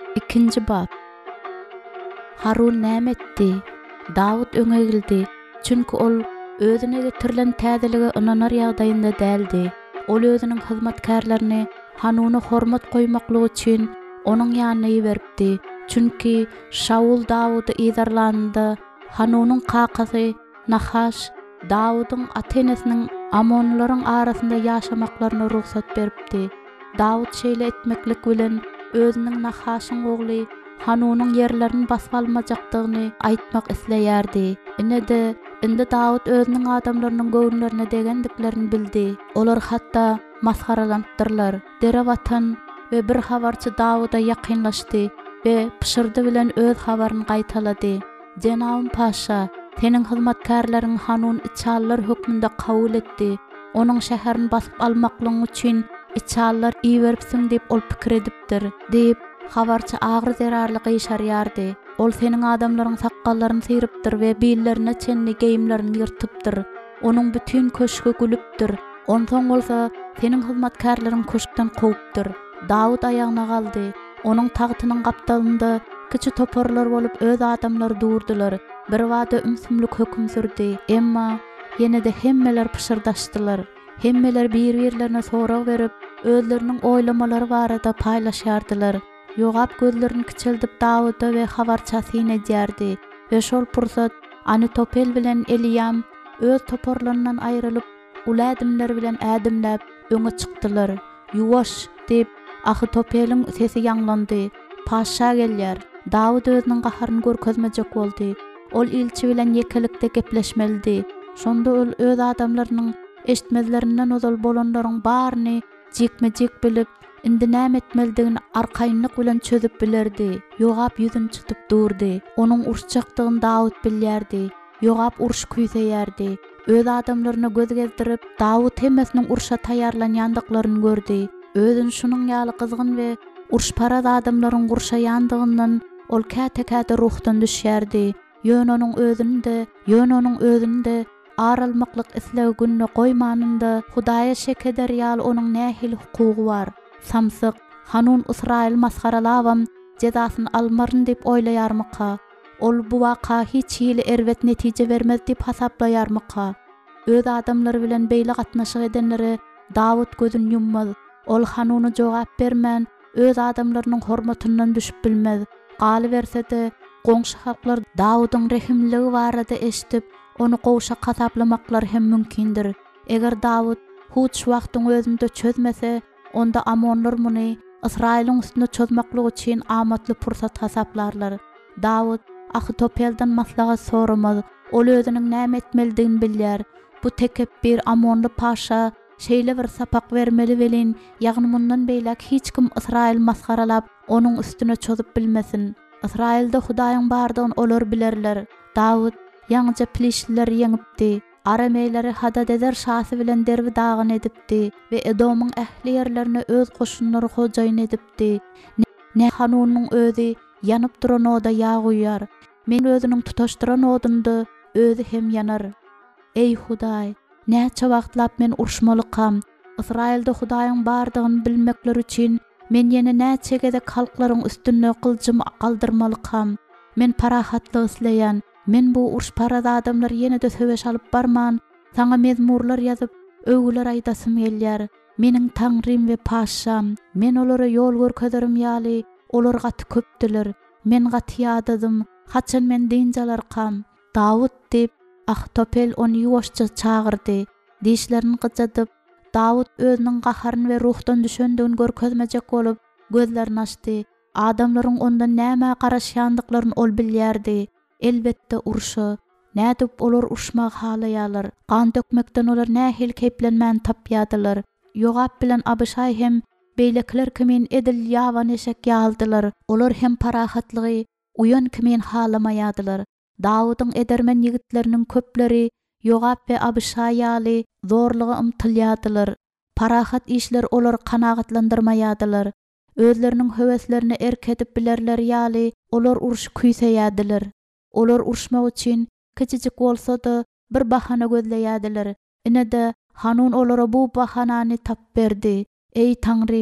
İkinci bab. Harun näme etdi? Dawud öňegildi. Çünki ol özüne getirilen täzelige inanar ýagdaýynda däldi. Ol özüniň hyzmatkarlaryny Hanuny hormat goýmaklygy üçin onuň ýanyna ýiberipdi. Çünki Şaul Dawudy ýazarlanda Hanunyň kakasy Nahaş Dawudyň ata-enesiniň Amonlaryň arasynda ýaşamaklaryna ruhsat beripdi. Dawud şeýle etmeklik bilen özüniň Nahaşyň ogly Hanunyň yerlerini basyp almajakdygyny aýtmak isleýärdi. Indi Dawud özüniň adamlarynyň göwnlerine degendiklerini bildi. Olar hatda masharalanypdyrlar. Dere watan we bir habarçy Dawuda ýakynlaşdy we pişirdi bilen öz habaryny gaýtalady. Jenabym paşa, teniň hyzmatkarlaryň Hanun içallar hökmünde kabul etdi. Onuň şäherini basyp almaklygy üçin içallar iýeripsiň diýip ol pikir edipdir, diýip habarçy agyr zerarlyk ýaşarýardy. Ol seniň adamlaryň sakkallaryny syripdir we beýillerine çenli geýimlerini ýyrtypdyr. Onuň bütün köşkü gülüpdir. Ondan bolsa seniň hyzmatkarlaryň köşkden goýupdyr. Dawud aýagyna galdy. Onuň tagtynyň gapdalynda kiçi toporlar bolup öz adamlary durdular. Bir wada ümsümlik hökm sürdi. Emma ýene-de hemmeler pişirdaşdylar. Hemmeler bir-birlerine sorak berip özleriniň oýlamalary barada paýlaşýardylar. Ýogap gözlerini kiçeldip Dawuda we habarçasyny edýärdi. We şol pursat Anitopel bilen Eliam öz toporlaryndan aýrylyp uladymlar bilen ädimläp öňe çykdylar. Ýuwaş diýip Ahitopeliň sesi ýanglandy. Paşa gelýär. Dawud özüniň gaharyny görkezmejek boldy. Ol ilçi bilen ýekelikde gepleşmeldi. Şonda ol öz adamlarynyň eşitmezlerinden ozal bolanlaryň baryny jekme-jek bilip indi näme etmelidigini arkaýynlyk bilen çözüp bilerdi. Ýogap ýüzüni çytyp durdy. Onuň urşjakdygyny Dawud bilýärdi. Ýogap urş küýseýärdi. Öz adamlaryna göz gezdirip Dawud hemmesiniň urşa taýýarlanýandyklaryny gördi. Özüni şunyň ýaly kızgın we urşparaz adamlaryň gurşaýandygyndan ol käte-käte ruhdan düşýärdi. Ýöne onuň özünde aralmaklyk isleg günne goýmanynda Hudaýa şek eder ýaly onuň nähili hukugy bar. Samsyk Hanun Israil maskaralawam jezasyny almaryn diýip oýlaýarmyka? Ol bu waka hiç hili erwet netije bermez diýip hasaplaýarmyka? Öz adamlary bilen beýle gatnaşyk edenleri Dawud gözüni yummaz. Ol Hanuny jogap bermän öz adamlarynyň hormatyndan düşüp bilmez. Galy bersede goňşy halklar Dawudyň rehimligi barada eşitip onu gowşa hasaplamaklar hem mümkindir. Eger Dawud huç wagtyň özünde çözmese, onda Amonlar muny Israiliň üstünde çözmaklygy üçin amatly pursat hasaplarlar. Dawud Ahitopelden maslahat soramaz. Ol özüniň näme etmelidigini bilýär. Bu tekebbir Amonly paşa şeýle bir sapak bermeli welin, ýagny mundan beýlek hiç kim Israil maskaralap onuň üstüne çözüp bilmesin. Israilde Hudaýyň bardygyny olar bilerler. Dawud ýaňja Pilişlileri ýeňipdi. Arameýleri Hadadezer şahsy bilen derbi dağyn edipdi we Edomyň ähli ýerlerine öz goşunlary hojaýyn edipdi. Ne Hanunyň özü ýanyp duran oda ýa goýýar. Men özüniň tutaşdyran odynda özü hem ýanar. Ey Hudaý, näçe wagtlap men urşmalykam. Israilde Hudaýyň bardygyny bilmekler üçin men ýene näçe gede halklaryň üstünde kılçymy galdyrmalykam. Men parahatly isleýän, men bu urşparaz adamlar ýene-de söweş alyp barman, saňa mezmurlar ýazyp öwgüler aýdasym gelýär. Meniň Taňrym we paşam, men olara ýol görkezerim ýaly, olar gaty köpdiler. Men gaty ýadadym, haçan men diňjalarkam. Dawud diýip Ahitopel onu ýuwaşça çagyrdy. Dişlerini gıjadyp Dawud özüniň gaharyny we ruhdan düşendigini görkezmejek bolup gözlerini açdy. Adamlaryň ondan näme garaşýandyklaryny ol bilýärdi. Elbetde urşy. Nädip olar urşmak halaýarlar. Gan dökmekden olar nähil keplenmän tapýadylar. Ýogap bilen Abişay hem beýlekler kimin edil ýawan eşek ýaldylar. Olar hem parahatlygy uyan kimin halamaýadylar. Dawudyň edermen ýigitleriniň köpleri Ýogap we Abişay ýaly zorlugy ymtylýadylar. Parahat işler olar kanagatlandyrmaýadylar. Özleriniň höweslerini erkedip bilerler ýaly olar urş küýseýädiler. Olar urşmak üçin kiçijik bolsa-da bir bahana gözleýädiler. Ine-de Hanun olara bu bahanany tap berdi. Ey Taňrym,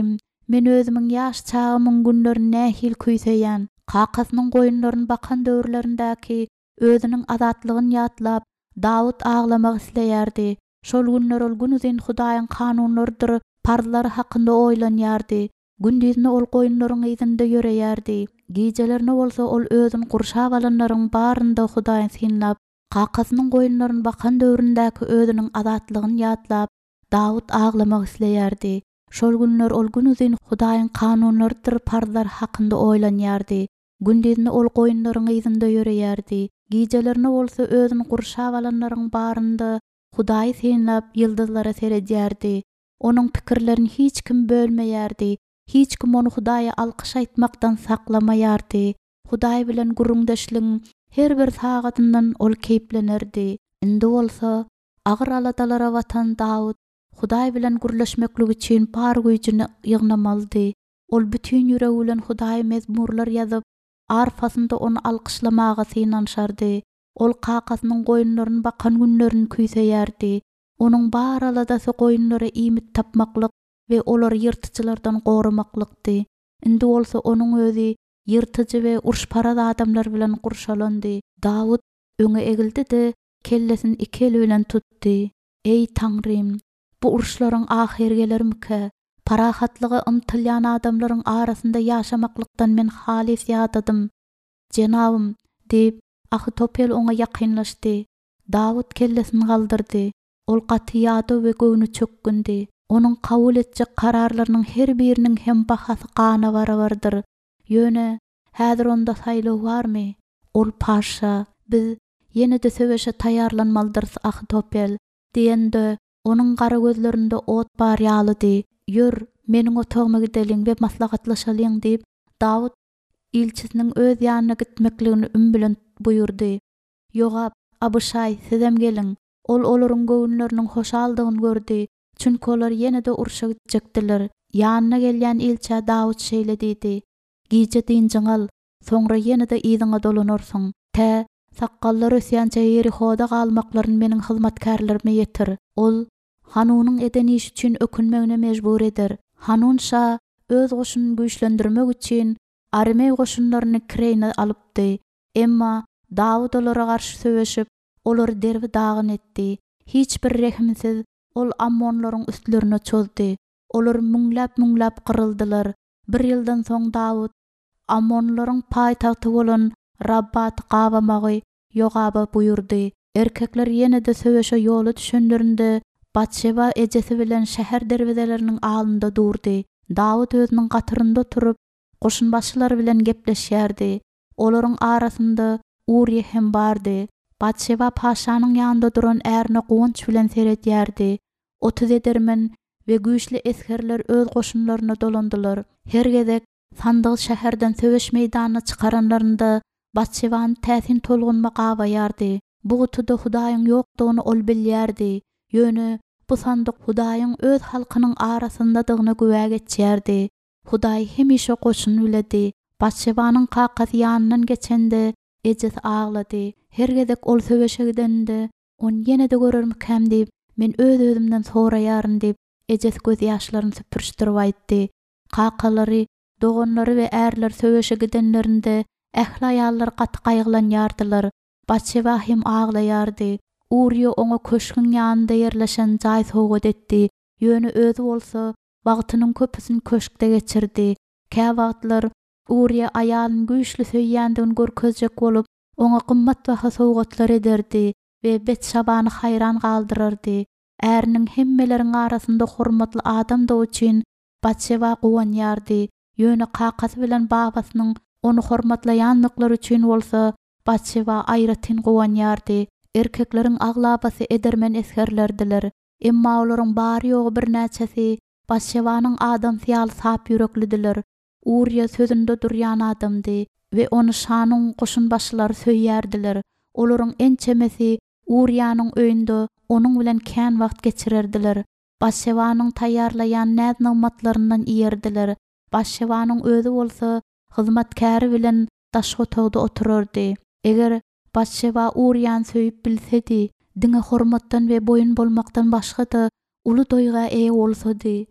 Men özümün ýaş çağımyň günlerini nähil küýseýän, Kakasynyň goýunlaryny bakan döwürlerindäki özüniň azatlygyny ýatlap, Dawud aglamak isleýärdi. Şol günler ol günüzin Hudaýyň kanunlarydyr, parzlary hakynda oýlanýardy. Gündizini ol goýunlaryň ýyzynda ýöreýärdi. Gijelerini bolsa ol özüni gurşap alanlaryň barynda Hudaýy synlap, Kakasynyň goýunlaryny bakan döwründäki özüniň azatlygyny ýatlap, Dawud aglamak isleýärdi. Şol günler ol günüzin Hudaýyň kanunlarydyr, parzlary hakynda oýlanýardy. Gündizini ol goýunlaryň ýyzynda ýöreýärdi. Gijelerini bolsa özüni gurşap alanlaryň barynda Hudaýy synlap ýyldyzlara seredýärdi. Onuň pikirlerini hiç kim bölmeýärdi. Hiç kim onu Hudaýa alkyş aýtmakdan saklamaýardy. Hudaý bilen gurrundaşlygyň her bir sagatyndan ol keýplenerdi. Indi bolsa agyr aladalara watan Dawud Hudaý bilen gurlaşmaklyk üçin bar güýjüni ýygnamaldy. Ol bütün ýüregi bilen Hudaýa mezmurlar ýazyp, arfasynda onu alkyşlamaga synanşardy. Ol Kakasynyň goýunlaryny bakan günlerini küýseýärdi. Onuň bar aladasy goýunlara iýmit tapmaklyk we olary ýyrtyjylardan gorumaklykdy. Indi bolsa onuň özi ýyrtyjy we urşparaz adamlar bilen gurşalandy. Dawud öňe egildi-de kellesini iki eli bilen tutdy. Ey Taňrym, bu urşlaryň ahir gelermike? Parahatlygy ymtylýan adamlaryň arasynda ýaşamaklykdan men halis ýadadym. Jenabym, diýip Ahitofel oňa ýakynlaşdy. Dawud kellesini galdyrdy. Ol gaty ýady we göwnü çökkündi. Onuň kabul etjek kararlarynyň her biriniň hem bahasy gana barabardyr. Ýöne, häzir onda saýlaw barmy? Ol paşa, biz ýene-de söweşe taýýarlanmalydyr Ahitofel diýende, onuň gara gözlerinde ot bar ýalydy. Ýür, meniň otagma gideliň we maslahatlaşalyň diýip Dawud ilçisiniň öz ýanyna gitmekligini üm bilen buyurdy. Ýogap, Abuşay, sizem geliň. Ol olaryň göwnleriniň hoş aldygyny gördi. Çünki olar ýene-de urşa gitjekdiler. Ýanyna gelýän ilçä Dawud şeýle diýdi. Gije diňjiňal, soňra ýene-de ýyzyňa dolanarsyň. Sakkallar ösýänçe Yerihoda galmaklaryny meniň hyzmatkarlaryma ýetir. Ol Hanunyň eden iş üçin ökünmegine mejbur eder. Hanun şa öz goşunyny güýçlendirmek üçin Armey goşunlaryny Kireyne alypdy. Emma Dawud olara garşy söweşip, olary derbi dagyn etdi. Hiç bir rehimsiz ol Ammonlaryň üstlerine çözdi. Olar müňläp gyryldylar. Bir ýyldan soň Dawud Ammonlaryň paýtagty bolan Rabbaty gabamagy Ýogaba buyurdy. Erkekler ýene-de söweşe ýola düşenlerinde Batşeba ejesi bilen şäher derwezeleriniň alynda durdy. Dawud özüniň gatyrynda turup, goşun başlary bilen gepleşýärdi. Olaryň arasynda Uriýe hem bardy. Batşeba paşanyň ýanynda duran ärini gowunç bilen seredýärdi. 30 edermen we güýçli eskerler öz goşunlaryna dolandylar. Her gezek sandygy şäherden söweş meýdanyna çykaranlarynda Batşebanyň täsin tolgunma gabaýardy. Bu gutuda Hudaýyň ýokdugyny ol bilýärdi. Ýöne bu sandyk Hudaýyň öz halkynyň arasyndadygyna güwäg etýärdi. Hudaý hemişe goşun biledi. Batşebanyň kakasy ýanyndan geçende ejesi aglady. Her gezek ol söweşe gidende on ýene-de görermikäm diýip men öz-özümden soraýaryn diýip ejesi göz ýaşlaryny süpürşdirip aýtdy. Kakalary, dogonlary we ärler söweşe gidenlerinde ähli aýallar gaty gaýgylanýardylar. Batşeba hem aglaýardy. Uriýe oňa köşküň ýanynda ýerleşen jaý sowgat etdi. Ýöne özü bolsa wagtynyň köpüsini köşkde geçirdi. Kä wagtlar Uriýe aýalyny güýçli söýýändigini görkezjek bolup, oňa gymmat baha sowgatlar ederdi we Betşabany haýran galdyrardy. Äriniň hemmeleriň arasynda hormatly adam da üçin Batşeba gowanýardy. Ýöne kakasy bilen babasynyň onu hormatlaýanlyklary üçin bolsa Batşeba aýratyn gowanýardy. Erkekleriň aglabasy edermen eskerlerdiler. Emma olaryň bary ýogy bir näçesi Batşebanyň adam syýaly sap ýüreklidiler. Uriýe sözünde durýan adamdy we onu şanyň goşun başlary söýýärdiler. Olaryň ençemesi Uriýanyň öýünde onuň bilen kän wagt geçirerdiler. Batşebanyň taýýarlaýan näz nygmatlaryndan ýerdiler. Batşebanyň özü bolsa hyzmatkary bilen daş otagda oturardy. Eger Batşeba Uriýany söýüp bilsedi, diňe hormatdan we boyun bolmakdan başga da uly doýga eýe bolsady,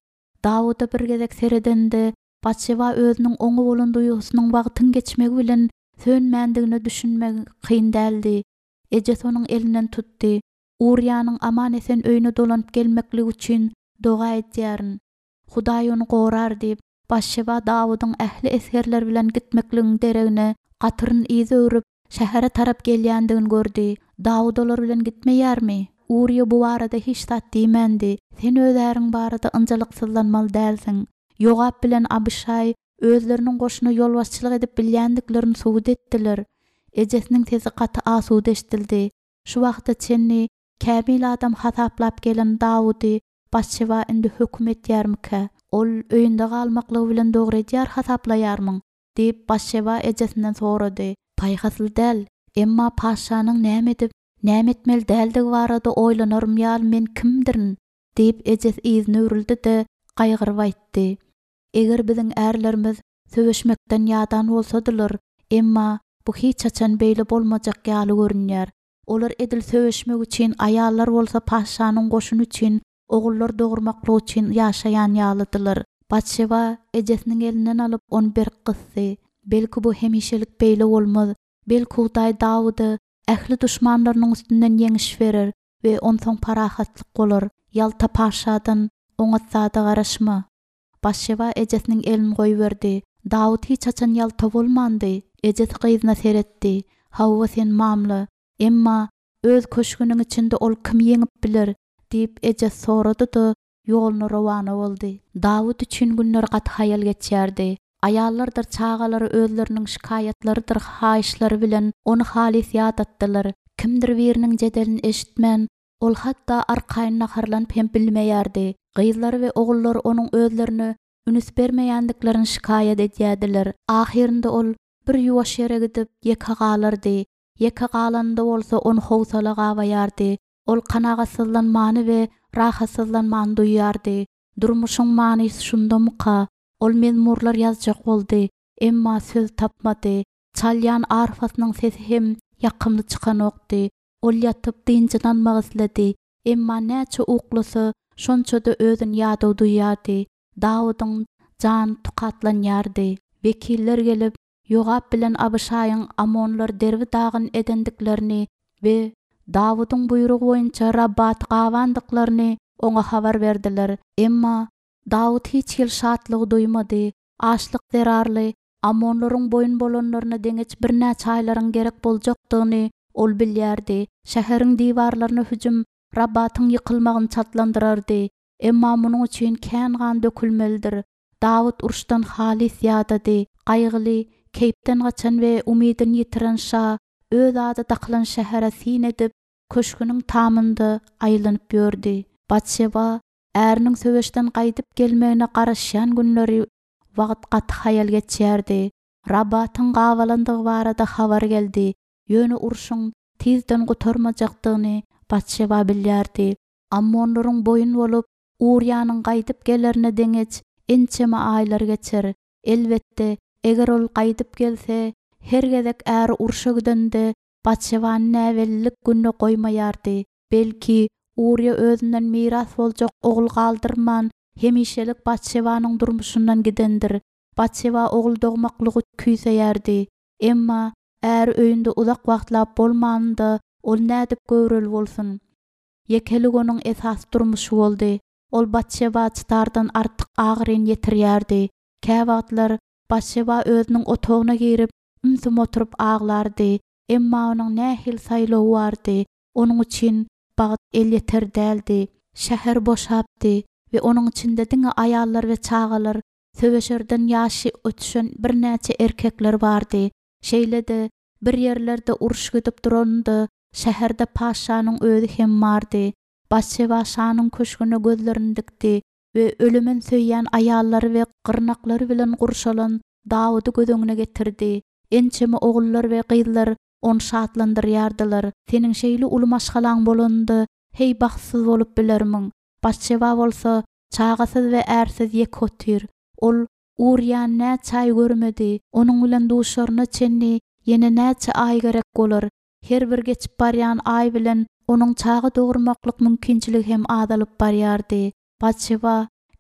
Davuda bir gezek seredendi. Batşeba özünüň oňa bolan duýgusynyň wagtyň geçmegi bilen sönmändigini düşünmek kyn däldi. Ejes onuň elinden tutdy. Uriýanyň aman esen öýüne dolanyp gelmekligi üçin doga etýäryn. Hudaý onu gorar diýip Batşeba Davudyň ähli esgerler bilen gitmekligini deregine gatyryn izi örüp şähere tarap gelýändigini gördi. Dawud olar bilen gitmeýärmi? Uriýa bu barada hiç zat diýmendi. Sen özäriň barada ynjylyksızlanmaly dälsiň. Yogap bilen Abişay özleriniň goşuna ýolbaşçylyk edip bilýändiklerini suwut etdiler. Ejesiniň sesi gaty asuda eşdildi. Şu wagtda çenni kämil adam hasaplap gelen Dawudy Batşeba indi hökm etýärmike? Ol öýünde galmaklygy bilen dogry edýär hasaplaýarmyň diýip Batşeba ejesinden sorady. Paýhasy däl, emma paşanyň näme edip näme etmeli däldigi barada oýlanarym ýaly men kimdirin diýip ejes izni örildi-de gaýgyryp aýtdy. Eger biziň ärlerimiz söwüşmekden ýadan bolsadylar, emma bu hiç açan beýle bolmajak ýaly görünýär. Olar edil söwüşmek üçin aýallar bolsa paşanyň goşuny üçin, ogullar dogurmaklyk üçin ýaşaýan ýalydylar. Batşeba ejesiniň elinden alyp onu bir kysdy. Belki bu hemişelik beýle bolmaz. Belki Hudaý Davudy ähli düşmanlarynyň üstünden ýeňiş berer we onsoň parahatlyk bolar. Ýalta paşadan oňa sada garaşma. Batşeba ejesiniň elini goýberdi. Dawud hiç açan ýalta bolmandy. Ejes gyzyna seretdi. Hawa sen mamly, emma öz köşküniň içinde ol kim ýeňip biler diýip ejes sorady-da ýoluny rawany boldy. Dawud üçin günler gat haýal geçýärdi. Ayallardır çağalary özleriniň şikaýatlarydyr haýyşlary bilen onu halis ýadatdylar. Kimdir biriniň jedelini eşitmän, ol hatda arkaýyna harlanyp hem bilmeýärdi. Gyzlary we ogullary onuň özlerini ünüs bermeýändiklerini şikaýat edýärdiler. Ahirinde ol bir ýuwaş ýere gidip ýeke galardy. Ýeke galanda bolsa onu howsala gabaýardy. Ol kanagatsızlanmany we rahatsyzlanmany duýýardy. Durmuşyň manysy şundamyka? Ol mezmurlar ýazjak boldy, emma söz tapmady. Çalýan arfasynyň sesi hem ýakymly çykan okdy. Ol ýatyp dynjynanmak isledi, emma näçe uklasa şonça-da özüni ýada duýýardy. Dawudyň jan tukatlanýardy. Vekiller gelip Yogap bilen Abişaýyň amonlar derbi dagyn edendiklerini we Dawudyň buyrugy boýunça Rabbat gawandyklaryny oňa habar berdiler. Emma Dawud hiç ýyl şatlygy duýmady. Açlyk zerarly, amonlaryň boyun bolanlaryna deňeç bir näçe aýlaryň gerek boljakdygyny ol bilýärdi. Şäheriň diwarlaryna hüjüm Rabbatyň ýykylmagyny çatlandyrardy. Emma munyň üçin kän gan dökülmelidir. Dawud uruşdan halis ýadady. Gaýgyly, keýpden gaçan we umydyn ýitiren şa öz ady daklan şähere sin edip köşküniň tamynda aýlanyp ýördi. Batşeba äriniň söwüşden gaýdyp gelmegine garaşýan günleri wagt gat haýal geçýärdi. Rabbatyň gawalandygy barada habar geldi. Ýöne uruşyň tizden gotarmajakdygyny Batşeba bilýärdi. Ammonlaryň boyun bolup Uriýanyň gaýdyp gelerine deňeç ençeme aýlar geçer. Elbetde eger ol gaýdyp gelse her gezek äri uruşa gidende Batşebanyň näwellik günne goýmaýardy. Belki Uriýa özünden miras boljak ogul galdyrman hemişelik Batşebanyň durmuşyndan gidendir. Batşeba ogul dogmaklygy küýseýärdi. Emma äri öýünde uzak wagtlap bolmanda ol nädip görel bolsun. Ýekelik onuň esas durmuşy boldy. Ol Batşeba çytardan artyk agyryn ýetirýärdi. Käwagtlar Batşeba özüniň otagyna girip ümsüm oturup aglardy. Emma onuň nähil saýlawy bardy. Onuň üçin bagat el ýeter däldi. Şäher boşapdy we onuň içinde diňe aýallar we çağalar, söwüşerden ýaşy ötüşen bir näçe erkekler bardy. Şeýle-de bir ýerlerde uruş gidip duranda şäherde paşanyň özü hem bardy. Batşeba şanyň köşküne gözlerini dikdi we ölümen söýýän aýallary we gyrnaklary bilen gurşalan Dawudy göz getirdi. Ençeme ogullar we gyzlar onu şatlandyrýardylar. Seniň şeýle uly maşgalaň bolanda hey bagsyz bolup bilermiň. Batşeba bolsa çagasyz we ärsiz ýek otyr. Ol Uriýan näçe aý görmedi. Onuň bilen duşaryna çenni ýene näçe aý gerek bolar. Her bir geçip barýan aý bilen onuň çagy dogurmaklyk mümkinçiligi hem adalyp barýardy. Batşeba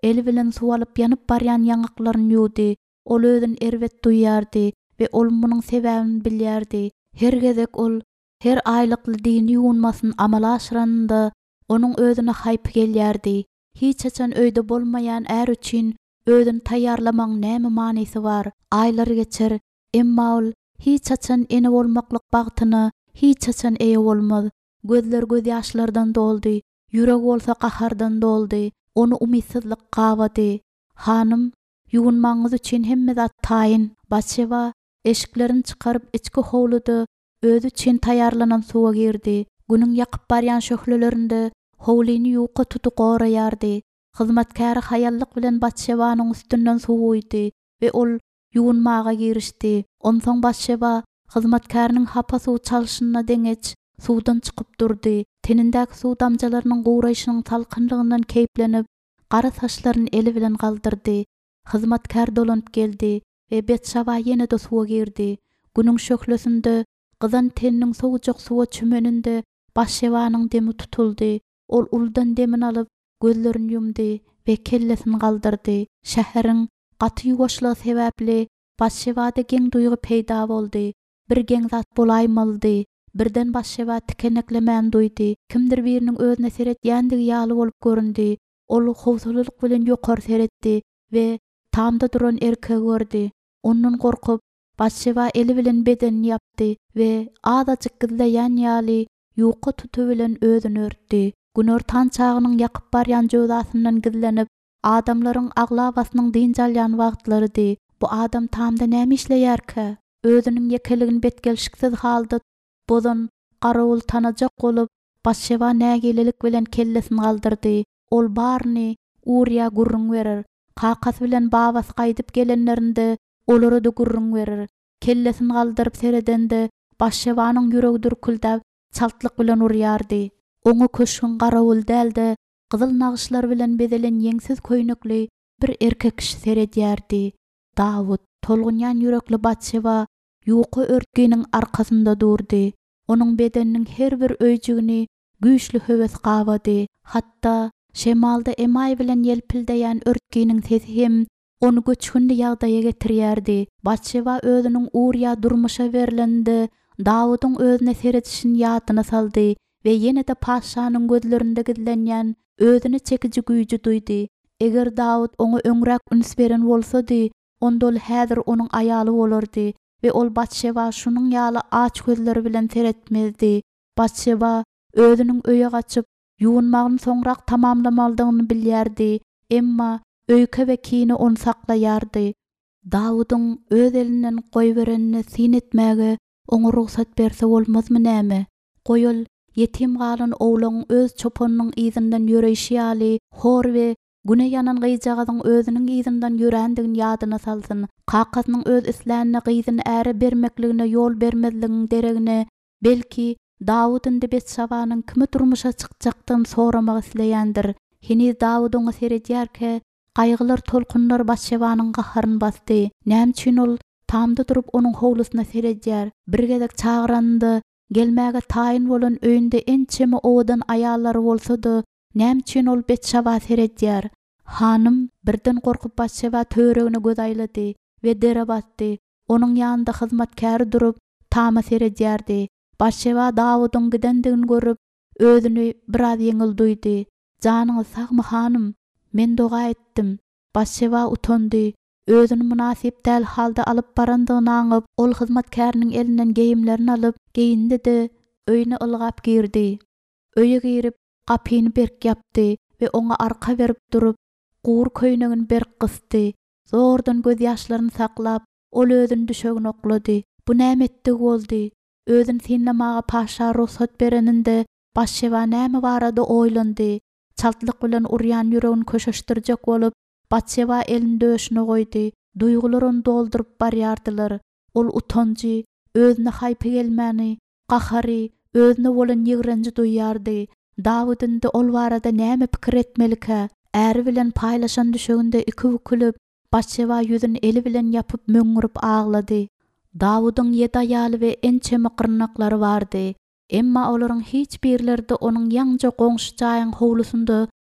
eli bilen suw alyp yanyp barýan ýangaklaryny ýuwdy. Ol özüni erwet duýardy we ol munyň sebäbini bilýärdi. Her gezek ol her aýlykly dini ýuwunmasyny amala aşyranda onuň özüne haýpy gelýärdi. Hiç haçan öýde bolmaýan är üçin özüni taýýarlamaň näme manysy bar? Aýlar geçer, emma ol hiç haçan ene bolmaklyk bagtyny hiç haçan eýe bolmaz. Gözler göz ýaşlardan doldy, ýüreg bolsa gahardan doldy. Onu umytsızlyk gabady. Hanym, ýuwunmaňyz üçin hemme zat taýyn. Batşeba eşiklerini çykaryp içki howludy. Özü üçin taýýarlanan suwa girdi. Günüň ýakyp barýan şöhlelerinde howlyny ýuwka tutup goraýardy. Hyzmatkary haýallyk bilen Batşebanyň üstünden suwuydy we ol ýuwunmaga girişdi. Onsoň Batşeba hyzmatkarynyň hapa suw çalyşyna deňeç suwdan çykyp durdy. Tenindäki suw damjalarynyň gowraýşynyň salkynlygyndan keýplenip, gara saçlaryny eli bilen galdyrdy. Hyzmatkar dolanyp geldi we Betşaba ýene-de suwa girdi. Günüň şöhlesinde gyzan teniniň sowjak suwa çümeninde Batşebanyň demi tutuldy. Ol uldan demini alyp gözlerini ýumdy we kellesini galdyrdy. Şäheriň gaty ýuwaşlygy sebäpli Batşebada geň duýgy peýda boldy. Bir geň zat bolaýmaldy. Birden Batşeba tikeneklemän duýdy. Kimdir biriniň özüne seretýändigi ýaly bolup göründi. Ol howsuzlyk bilen ýokary seretdi we tamda duran erkegi gördi. Ondan gorkup Batşeba eli bilen bedenini ýapdy we azajyk gizleýän ýaly ýuwka tutup bilen özüni örtdi. Günör tan çagynyň ýakyp barýan jözasyndan gizlenip, adamlaryň aglabasynyň dinjalýan wagtlarydy. Bu adam tamda näme işleýärkä? Özüniň ýekeligini betgelşiksiz halda bozan garawul tanajak bolup, Batşeba nägelelik bilen kellesini galdyrdy. Ol barny Uriýa gurrun berer. Kakas bilen babas gaýdyp gelenlerinde olary da gurrun berer. Kellesini galdyryp seredende Batşebanyň ýüregi dürküldäp çaltlyk bilen urýardy. Oňa köşkün garawul dälde gyzyl nagyşlar bilen bedelen ýeňsiz köýnekli bir erkek kişi seredýärdi. Dawud, tolgunyan yürekli Batşeba ýuwky örtgeniň arkasynda durdy. Onuň bedeniniň her bir öýjügini güýçli höwes gabady. Hatda şemalda emay bilen ýelpildeýän örtgeniň sesi hem onu göçkünli ýagdaýa getirýärdi. Batşeba özüniň Uriýa durmuşa berilende Dawydyň özüne seretişini ýadyna saldy we ýene-de paşanyň gözlerinde gizlenýän özüni çekiji güýji duýdy. Eger Dawud oňa öňrek üns beren bolsady, onda ol häzir onuň aýaly bolardy we ol Batşeba şunyň ýaly aç gözleri bilen seretmezdi. Batşeba özüniň öýe gaçyp ýuwunmagyny soňrak tamamlamalydygyny bilýärdi, emma öýke we kini onu saklaýardy. Dawydyň öz elinden goý berenini sin etmäge oňa ruhsat berse bolmazmy näme? Goýul yetim galan owlagyň öz çopanynyň izinden ýöreýşi ýaly hor we güne ýanan gyjagadyň özüniň izinden ýörendigini ýadyna salsyn. Kakasynyň öz islänine gyzyny äre bermekligine ýol bermezliginiň deregine belki Dawud'un Betşabanyň kimi durmuşa çykjakdan soramagy isleýändir. Hini Dawud oňa seredýärke gaýgylar tolkunlar Batşebanyň gaharyny basdy. Näme üçin ol tamda durup onuň howlusyna seredýär? Bir gezek çagyrandy. Gelmäge taýyn bolan öýünde ençemi owadan aýallary bolsa-da, näme üçin ol Betşaba seredýär? Hanym birden gorkup Batşeba töregine göz aýlady we dere batdy. Onuň ýanynda hyzmatkary durup tama seredýärdi. Batşeba Dawydyň gidendigini görüp özüni biraz ýeňil duýdy. Janyňyz sagmy hanym? Men doga etdim. Batşeba utandy. Özüni münasip däl halda alyp barandygyny aňyp, ol hyzmatkarynyň elinden geyimlerini alyp, geyindi-de öýüne ylgap girdi. Öýe girip gapyny berk ýapdy we oňa arka berip durup, gur köýnegini berk gysdy. Zordan göz ýaşlaryny saklap, ol özüni düşegini oklady. Bu näme etdik boldy? Özüni sinlemaga paşa ruhsat bereninde Batşeba näme barada oýlandy. Çaltlyk bilen urýan ýüregini köşeşdirjek bolup, Batşeba elini döşüne goýdy. Duýgularyny doldurup barýardylar. Ol utanjy, özüne haýpy gelmäni, gahary, özüne bolan ýigrenji duýýardy. Dawud'un ol barada näme pikir etmelike? Äri bilen paýlaşan düşeginde iki bükülüp, Batşeba ýüzüni eli bilen ýapyp möňürüp aglady. Dawydyň 7 aýaly we ençemi gyrnaklary bardy. Emma olaryň hiç birlerinde onuň ýaňja goňşy jaýyň howlusynda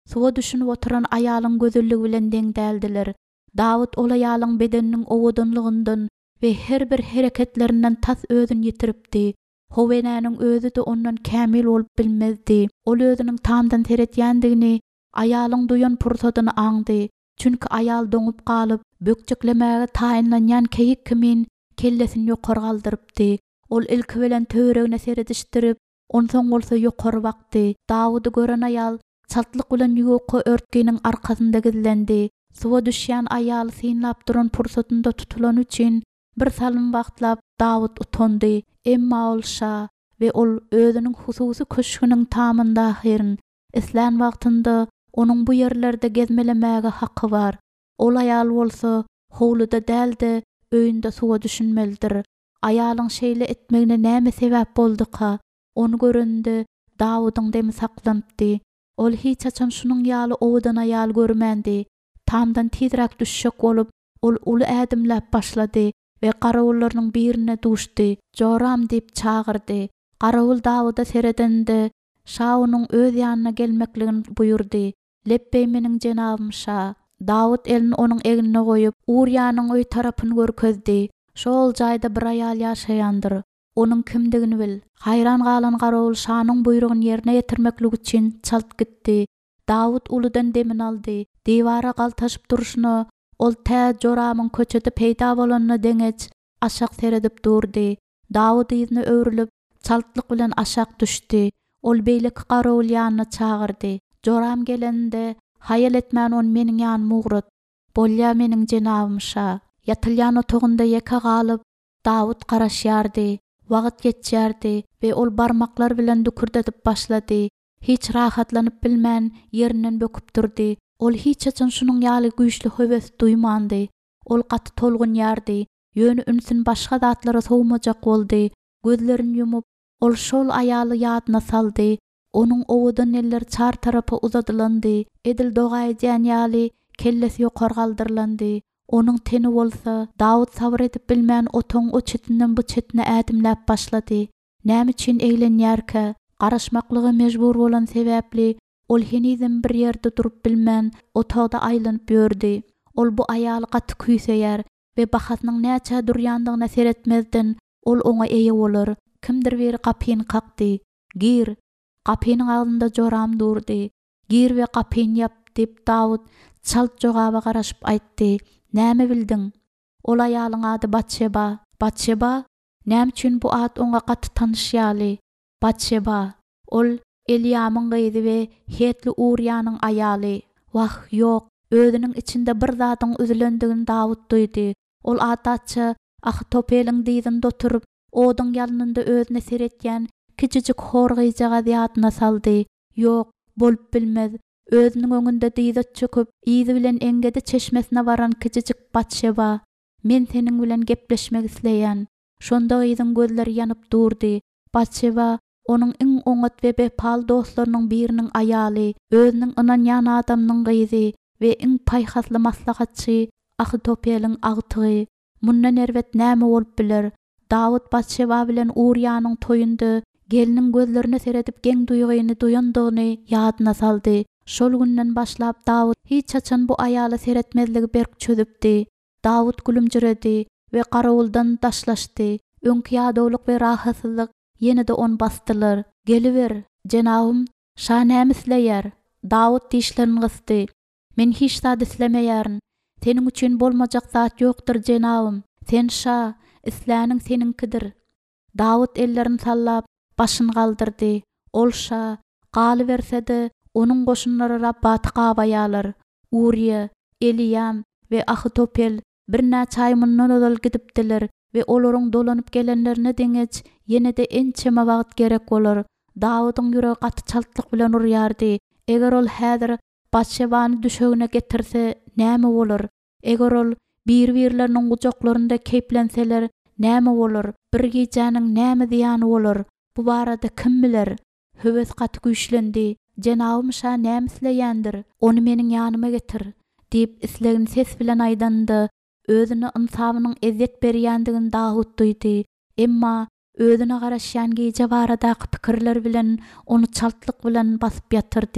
Suwa düşünüp oturan ayalyň gözelligi bilen deň däldiler. Dawud ol ayalyň bedeniniň owudunlygyndan we her bir hereketlerinden tas özüni yitiripdi. Howenäniň özü de ondan kämil bolup bilmezdi. Ol özüniň tamdan teretýändigini, ayalyň duyan pursadyny aňdy. Çünki ayal doňup galyp, bökjeklemäge taýinlanýan keyik kimin kellesini ýokary galdyrypdy. Ol ilki bilen töweregine seredişdirip, onsoň bolsa ýokary bakdy. Dawudy gören ayal çaltlyk bilen ýuwky örtgeniň arkasynda gizlendi. Suwa düşýän ayal synlap duran pursatynda tutulan üçin bir salym wagtlap Dawud utandy. Emma olşa we ol özüniň hususy köşküniň tamynda ahyryň islan wagtynda onuň bu ýerlerde gezmelemäge haqqy bar. Ol ayal bolsa howluda däldi, öýünde suwa düşünmelidir. Ayalyň şeýle etmegine näme sebäp boldyka? Onu görende Dawudyň demi saklanypdy. Ol hiç açan şunun ýaly owudan ayal görmändi. Tamdan tizrak düşşek bolup, ol uly ädimläp başlady we garawullarynyň birine duşdy. Joram diýip çağırdy. Garawul Dawuda seredende, Şaunyň öz ýanyna gelmekligini buyurdy. Leppey meniň jenabym şa. Dawud elini onuň egine goýup, Uriýanyň öý tarapyny görkezdi. Şol jaýda bir ayal ýaşaýandyr. Onuň kimdigini bil. Hayran galan garawul Şanyň buyrugyny ýerine ýetirmeklik üçin çalt gitdi. Dawud uludan demin aldy. Diwara galtaşyp duruşyny ol tä Joramyň köçede peýda bolanyna deňeç aşak seredip durdy. Dawud ýyzyny öwrülip çaltlyk bilen aşak düşdi. Ol beýleki garawul ýanyna çağırdy. Joram gelende hayal etmän on meniň ýanyma ugrut. Bolýa meniň jenabym şa. Ýatylýan otogunda ýeka galyp Dawud garaşýardy. Wagt geçýärdi we ol barmaklar bilen dükürdedip başlady. Hiç rahatlanyp bilmän ýerinden böküp durdy. Ol hiç açan şunun ýaly güýçli höwes duymandy. Ol gaty tolgunýardy. Ýöni ünsün başga zatlara sowmajak boldy. Gözlerini yumup, ol şol ayaly ýadyna saldy. Onuň owudan eller çar tarapy uzadylandy. Edil dogaýjan ýaly kellesi ýokary galdyrlandy. Onuň teni bolsa Dawud sabr edip bilmän otoň o çetinden bu çetine ädimläp başlady. Näme üçin eýlenýärkä? Garaşmaklygy mejbur bolan sebäpli ol henizem bir ýerde durup bilmän otogda aýlanyp ýördi. Ol bu ayaly gaty küýseýär we bahasynyň näçe durýandygyna seretmezden ol oňa eýe bolar. Kimdir biri gapyny kakdy. Gir. Gapynyň agynda Joram durdy. Gir we gapyny ýap diýip Dawud çalt jogaba garaşyp aýtdy. Näme bildiň? Ol ayalyň ady Batşeba. Batşeba? Näme üçin bu ad oňa gaty tanyş ýaly? Batşeba. Ol Eliamyň gyzy we Hetli Uriýanyň ayaly. Wah, ýok. Özüniň içinde bir zadyň üzülendigini Dawud duydy. Ol adaça Ahitopeliň diýdinde oturup, oduň ýalynynda özüne seretýän kiçijik horgyjaga ýadyna saldy. Ýok, bolup bilmez. Özüniň öňünde diýdat çöküp, iýdi bilen eňgede çeşmesine baran kiçijik Batşeba. Men seniň bilen gepleşmek isleýän. Şonda ýyzyň gözleri ýanyp durdy. Batşeba onuň iň oňat we bepal dostlarynyň biriniň ayaly, özüniň anan ýan adamynyň gyzy we iň paýhasly maslahatçy Ahitopeliň agtygy. Mundan erwet näme bolup biler? Dawud Batşeba bilen Uriýanyň toýunda geliniň gözlerine seredip geň duýgyny duýandygyny ýadyna saldy. Şol günden başlap Dawud hiç açan bu ayaly seretmezligi berk çözüpdi. Dawud gülümjiredi we garawuldan daşlaşdy. Öňki ýadawlyk we rahatsyzlyk ýene-de on basdylar. Geliber, jenabym, şa näme isleýär? Dawud dişlerini gysdy. Men hiç zat islemeýärin. Seniň üçin bolmajak zat ýokdur jenabym. Sen şa, isläniň seninkidir. Dawud ellerini sallap, başyny galdyrdy. Ol şa, galybersede onuň goşunlary Rabbaty gabaýalar. Uriýa, Eliam we Ahitopel bir näçe ay mundan ozal gidipdiler we olaryň dolanyp gelenlerine deňeç ýene-de ençeme wagt gerek bolar. Dawudyň ýüregi gaty çaltlyk bilen urýardy. Eger ol häzir Batşebany düşegine getirse näme bolar? Eger ol bir-birleriniň gujoklarynda keplenseler näme bolar? Bir gijanyň näme diýany bolar? Bu barada kim biler? Höwes gaty güýçlendi. Jenabym şa näme isleýändir? Onu meniň ýanyma getir diýip islegini ses bilen aýdandy. Özüne insabynyň ezzet berýändigini Dawud duydy. Emma özüne garaşýan gije baradaky pikirler bilen onu çaltlyk bilen basyp ýatyrdy.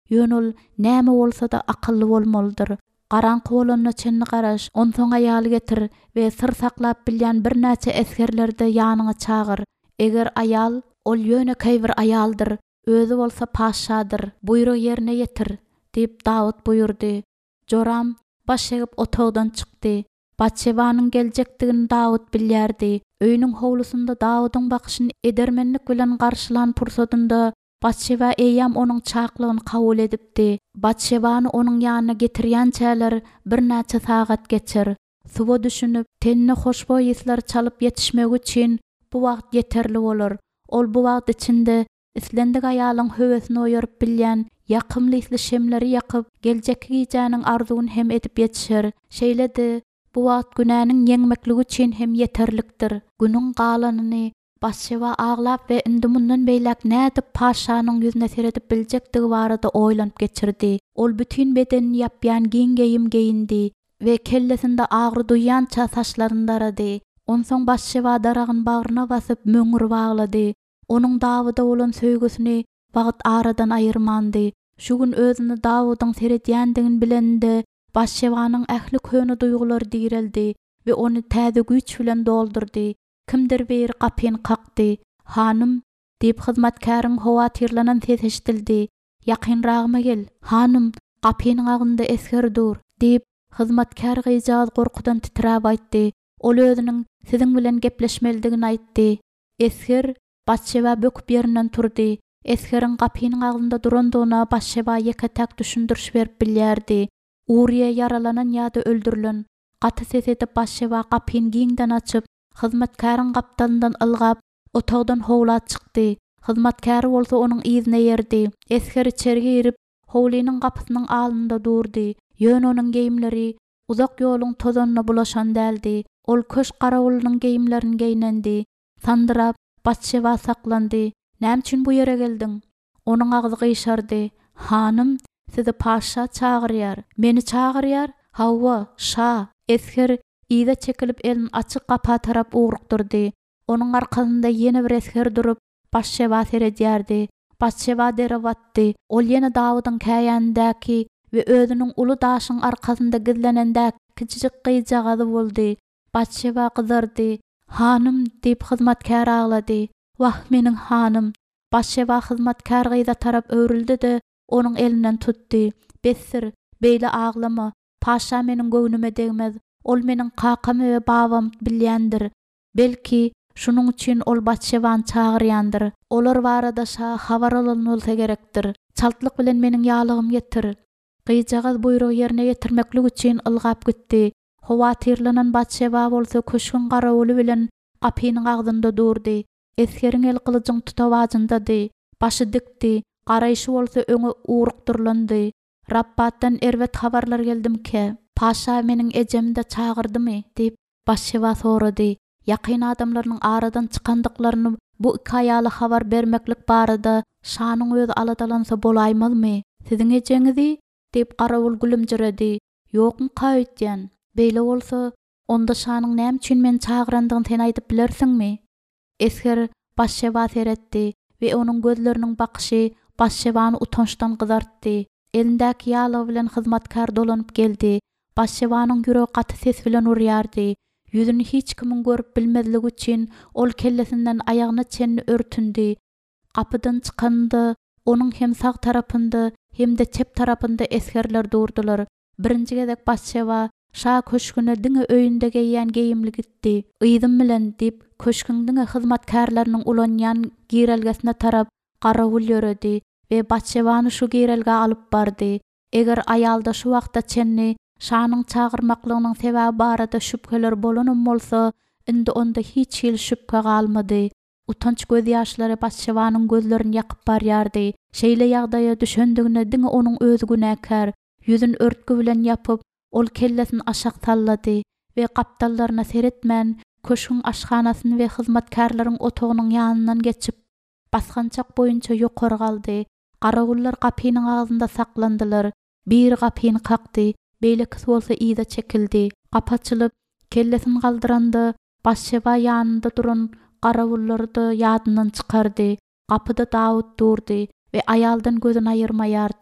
Ýönül näme bolsa-da akylly bolmalydyr. Garaňky bolanyna çenni garaş, onsoň aýaly getir we sır saklap bilýän bir näçe eskerlerde ýanyňa çagyr. Eger aýal ol ýöne käýbir aýaldyr, özü bolsa paşadyr, buyruk ýerine ýetir, diýip Dawud buyurdy. Joram baş egip otagdan çykdy. Batşebanyň geljekdigini Dawud bilýärdi. Öýüniň howlusynda Dawudyň bakyşyny edermenlik bilen garşylan pursatynda Batşeba eýam onuň çaklygyny kabul edipdi. Batşebany onuň ýanyna getirýänçäler bir näçe sagat geçir. Suwa düşünüp, tenine hoşboý isler çalyp ýetişmek üçin bu wagt yeterli bolar. Ol bu wagt içinde islendik aýalyň höwesini oýaryp bilýän ýakymly isli şemleri ýakyp, geljekki giýjäniň arzuwyny hem edip ýetişir. Şeýledi, bu wagt günäniň ýeňmekligi üçin hem yeterlikdir. Günüň galanyny Batşeba ağlap ve indi mundan beýlek nädip paşanyň ýüzüne seredip biljekdigi barada oýlanyp geçirdi. Ol bütün bedenini ýapýan giň geyindi we kellesinde agry duýýança saçlaryny darady. Onsoň Batşeba daragyny bagyryna basyp möňür baglady. Onuň Dawuda bolan söýgüsini wagt aradan aýyrmandy. Şu gün özüni Dawudyň seredýändigini bilende Batşebanyň ähli köni duýgulary direldi we onu täze güýç bilen doldurdy. Kimdir bir kapyny kakdy. Hanım, diýip hyzmatkaryň howa tirlanan ses eşdildi. Ýakynragma gel. Hanım, kapynyň agynda esker dur, diýip hyzmatkar gyjal gorkudan titrap aýtdy. Ol özüniň siziň bilen gepleşmelidigini aýtdy. Esker Batşeba böküp ýerinden turdy. Eskeriň kapynyň agynda durandygyna Batşeba ýeketek düşündürüş berip bilýärdi. Uriýe yaralanan ýa-da öldürilen. Gaty ses edip Batşeba kapyny giňden açyp hyzmatkaryň gapdandan ylgap, otagdan howlat çykdy. Hyzmatkary bolsa onuň ýyzyna ýerdi. Esker içeri girip, howlynyň gapysynyň alnynda durdy. Ýön onuň geýimleri uzak ýoluň tozanyna bulaşan däldi. Ol köş garawulynyň geýimlerini geýnendi. Sandyrap, Batşeba saklandy. Näme üçin bu ýere geldiň? Onuň agyzy gyşardy. Hanım, sizi paşa çagyrýar. Meni çagyrýar? Hawa, şa. Esker ýyda çekilip elini açyk gapa tarap ugrukdurdy. Onuň arkasynda ýene bir esker durup Batşeba seredýärdi. Batşeba derep atdy. Ol ýene Dawudyň käýänindäki we özüniň uly daşyň arkasynda gizlenendäki kiçijik gyjagazy boldy. Batşeba gyzardy. Hanım, diýip hyzmatkar aglady. Wah meniň hanım. Batşeba hyzmatkar gyza tarap öwrildi-de onuň elinden tutdy. Besir, beýle aglama. Paşa meniň göwnüme degmez. Ol meniň kakamy we babam bilýändir. Belki şunuň üçin ol Batşebany çagyrýandyr. Olar barada şa habar alan bolsa gerekdir. Çaltlyk bilen meniň ýalygym getir. Gyjagaz buyrugy ýerine ýetirmeklik üçin ylgap gitdi. Howa tirlanan Batşeba bolsa köşkün garawuly bilen kapynyň agdynda durdy. Eskeriň el kılıjyň tutawajyndady. Başı dikdi. Garaýşy bolsa öňe ugrukdurlandy. Rabbatdan erwet habarlar geldimke. Paşa meniň ejemde çagyrdymy? Diýip Batşeba sorady. Ýakyn adamlarynyň aradan çykandyklaryny bu iki aýaly habar bermeklik barada şanyň özü aladalansa bolaýmazmy? Siziň ejeňizi? Diýip garawul gülümjiredi. Ýokmy kaýtýan? Beýle bolsa, onda şanyň näme üçin meni çagyrandygyny sen aýdyp bilersiňmi? Esker Batşeba seretdi we onuň gözleriniň bakışı Batşebany utançdan gyzartdy. Elindäki ýalygy bilen hyzmatkar dolanyp geldi. Batşebanyň ýüregi gaty ses bilen urýardy. Ýüzüni hiç kimin görüp bilmezligi üçin ol kellesinden aýagyna çenni örtündi. Kapydan çykanda onuň hem sag tarapynda hem de çep tarapynda eskerler durdular. Birinji gezek Batşeba şa köşküne diňe öýünde geýýän geýimli gitdi. Ýyzym bilen diýip köşküň hyzmatkarlarynyň ulanýan girelgesine tarap garawul ýöredi we Batşebany şu girelge alyp bardy. Eger aýalda şu wagtda çenni şanyň çagyrmaklygynyň sebäbi barada şüpheler bolanam bolsa, indi onda hiç hil şüphe galmady. Utanç göz ýaşlary Batşebanyň gözlerini ýakyp barýardy. Şeýle ýagdaýa düşendigine diňe onuň özü günäkär. Ýüzüni örtgü bilen ýapyp, ol kellesini aşak sallady we gapdallaryna seretmän köşküň aşhanasyny we hyzmatkarlaryň otagynyň ýanyndan geçip basgançak boýunça ýokary galdy. Garawullar kapynyň agzynda saklandylar. Bir kapyny kakdy. Beýleki bolsa ýyda çekildi. Gap açylyp, kellesini galdyranda Batşeba ýanynda duran garawullary ýadyndan çykardy. Kapyda Dawud durdy we aýaldan gözüni aýyrmaýardy.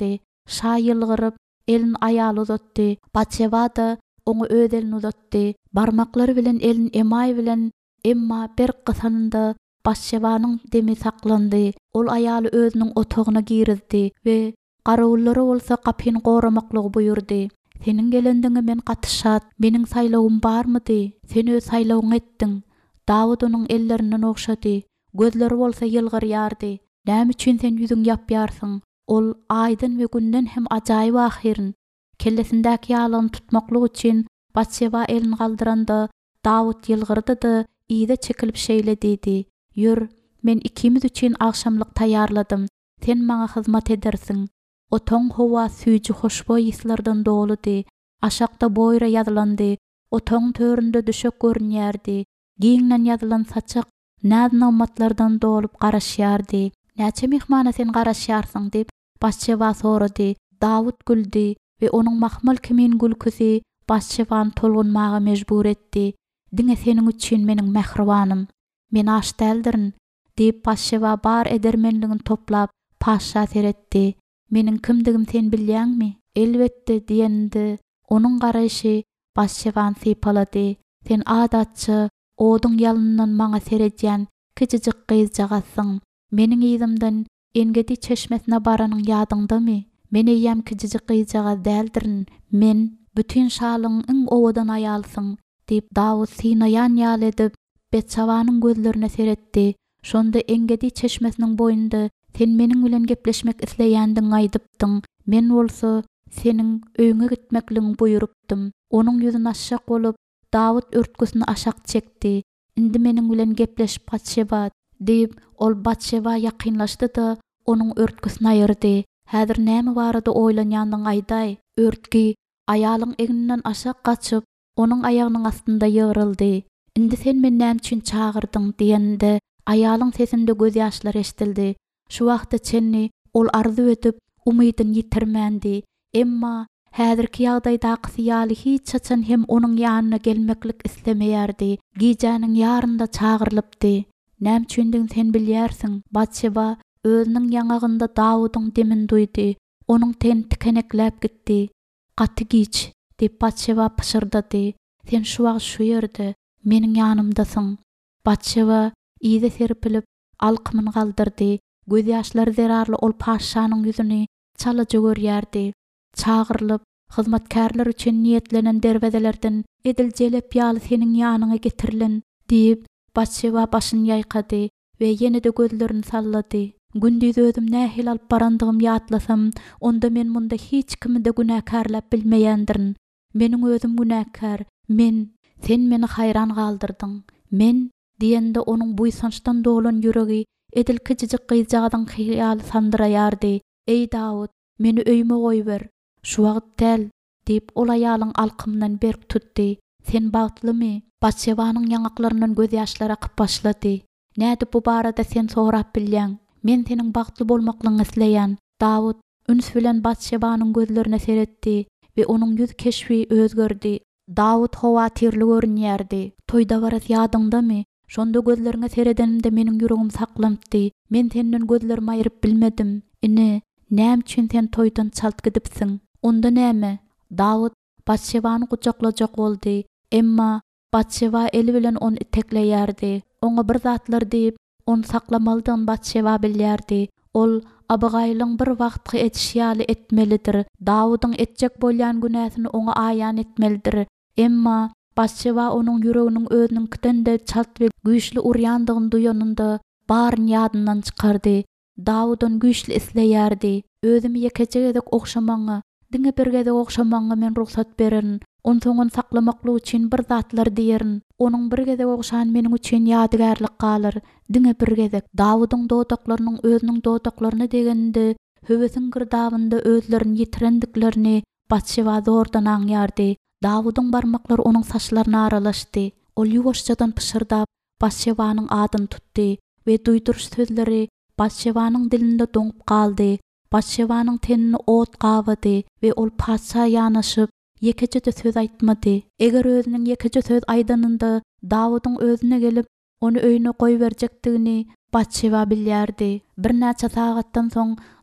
şaýylgyryp elin aýaly uzatdy. Batşeba da oňa öz elini uzatdy. Barmaklary bilen elin emay bilen emma bir gysanynda Batşebanyň demi saklandy. Ol aýaly özüniň otagyna girizdi we garawullary bolsa kapyny goramaklygy buyurdy. Senin gelendiňe men gatışat, meniň saýlawym barmydy? Sen öz saýlawyň etdiň. Dawud onuň ellerinden okşady. Gözleri bolsa ýylgyrýardy. Näme üçin sen ýüzüň ýapýarsyň? Ol aýdyn we günden hem ajaýyp ahyryň. Kellesindäki ýalyny tutmaklyk üçin Batşeba elini galdyranda Dawud ýylgyrdy-da ýyda çekilip şeýle dedi. Ýür, men ikimiz üçin agşamlyk taýýarladym. Sen maňa hyzmat edersiň. O toň howa süýji hoşboý ýyslardan doludy. Aşakda boýra ýazylandy. O toň töründe düşek görünýärdi. Giňden ýazylan saçak nädnamatlardan dolup garaşýardy. Näçe mehmana sen garaşýarsyň dip Batşeba sorady. Dawud güldü we onuň mahmal kimin gülküsi Batşebany tolgunmaga mejbur etdi. Diňe seniň üçin meniň mehribanym. Men aş däldirin diýip Batşeba bar edermenligini toplap paşa seretdi. Meniň kimdigim sen bilýärmi? Elbetde diýendi. Onuň garaşy Batşebany sypalady. Sen adatçy oduň ýalyndan maňa seredýän kiçijik gyzjagasyň. Meniň ýyzymdan Engedi çeşmesine baranyň ýadyňdamy? Men eýýäm kiçijik gyzjaga däldirin. Men bütün şalyň iň owadan aýalsyň diýip Dawud synaýan ýaly edip Betşabanyň gözlerine seretdi. Şonda Engedi çeşmesiniň boýunda sen meniň bilen gepleşmek isleýändiň aýdypdyň. Men bolsa seniň öýüňe gitmekligiň buyurupdym. Onuň ýüzüne aşak bolup Dawud örtgüsini aşak çekdi. Indi meniň bilen gepleşip Batşeba diýip ol Batşeba ýakynlaşdy-da onuň örtgüsini aýyrdy. Häzir näme barada oýlanýandyň aýday. Örtgi aýalyň egninden aşak gaçyp onuň aýagynyň astynda ýygyryldy. Indi sen men näme üçin çağırdyň diýende aýalyň sesinde göz ýaşlary eşdildi. Şu wagtda çenni ol arzu edip umydyny ýitirmändi. Emma häzirki ýagdaýdaky ýaly hiç çaçan hem onuň ýanyna gelmeklik islemeýärdi. Gijanyň ýarynda çağırlypdy. Näme üçin sen bilýärsiň? Batşeba özüniň ýangagynda Dawudyň demini duydy. Onuň ten tikenekläp gitdi. Gaty giç diýip Batşeba pışırdady. Sen şu wagt şu ýerde meniň ýanymdasyň. Batşeba ýyda serpilip alkymyny galdyrdy. Göz ýaşlary zerarly ol paşanyň ýüzüni çalaja görýärdi. Çağırlyp hyzmatkarlar üçin niýetlenen derwezelerden ediljelep ýaly seniň ýanyňa getirilen diýip Batşeba başyny ýaýkady we ýene-de gözlerini sallady. Gündüz özüm nähil alyp barandygym ýatlasam, onda men munda hiç kimi-de günäkarlap bilmeýändirin. Meniň özüm günäkar. Sen meni haýran galdyrdyň. Men diýende onuň buýsançdan dolan ýüregi edil kiçijik gyzjagadan hyýaly sandyraýardy. Ey Dawud, meni öýme goýber. Şu wagt däl diýip ol aýalyň alkymdan berk tutdy. Sen bagtlymy? Batşebanyň ýangaklaryndan göz ýaşlary akyp başlady. Näde bu barada sen sorap bilýän? Men seniň bagtly bolmaklygyny isleýän. Dawud üns bilen Batşebanyň gözlerine seretdi we onuň ýüz keşfi özgerdi. Dawud howatyrly görünýärdi. Toýda baras ýadyňdamy? Şonda gözleriňe seredenimde meniň ýüregim saklampdy. Men senden gözlerimi aýryp bilmedim. Ine, näme üçin sen toýdan çalt gidipsiň? Onda näme? Dawud Batşebany guçaklajak boldy. Emma Batşeba eli bilen onu itekleýärdi. Oňa bir zatlar diýip onu saklamalydygyny Batşeba bilýärdi. Ol Abigaýlyň bir wagtky etişýaly etmelidir. Dawudyň etjek bolýan günäsini oňa aýan etmelidir. Emma Batşeba onuň ýüreginiň özüninkiden de çalt we güýçli urýandygyny duýanynda baryny ýadyndan çykardy. Dawudyn güýçli isleýärdi. Özümi ýekejek edek okşamaňa, diňe bir gezek okşamaňa men ruhsat berin. Onu soňun saklamaklyk üçin bir zatlar diýerin. Onuň bir gezek okşan meniň üçin ýadygärlik galar. Diňe bir gezek Dawydyň dodaklarynyň özüniň dodaklaryna degeninde höwesiň girdabynda özlerini ýitirendiklerini Batşeba zordan aňýardy. Dawydyň barmaklary onuň saçlaryna aralaşdy. Ol ýuwaşjadan pışırdap Batşebanyň adyny tutdy we duýduruş sözleri Batşebanyň dilinde doňup galdy. Batşebanyň tenini ot gabady we ol paşa ýanaşyp yekeje söz aýtmady. Eger özüniň yekeje söz aýdanynda Dawydyň özüne gelip onu öýüne goýberjekdigini Batşeba bilýärdi. Bir näçe sagatdan soň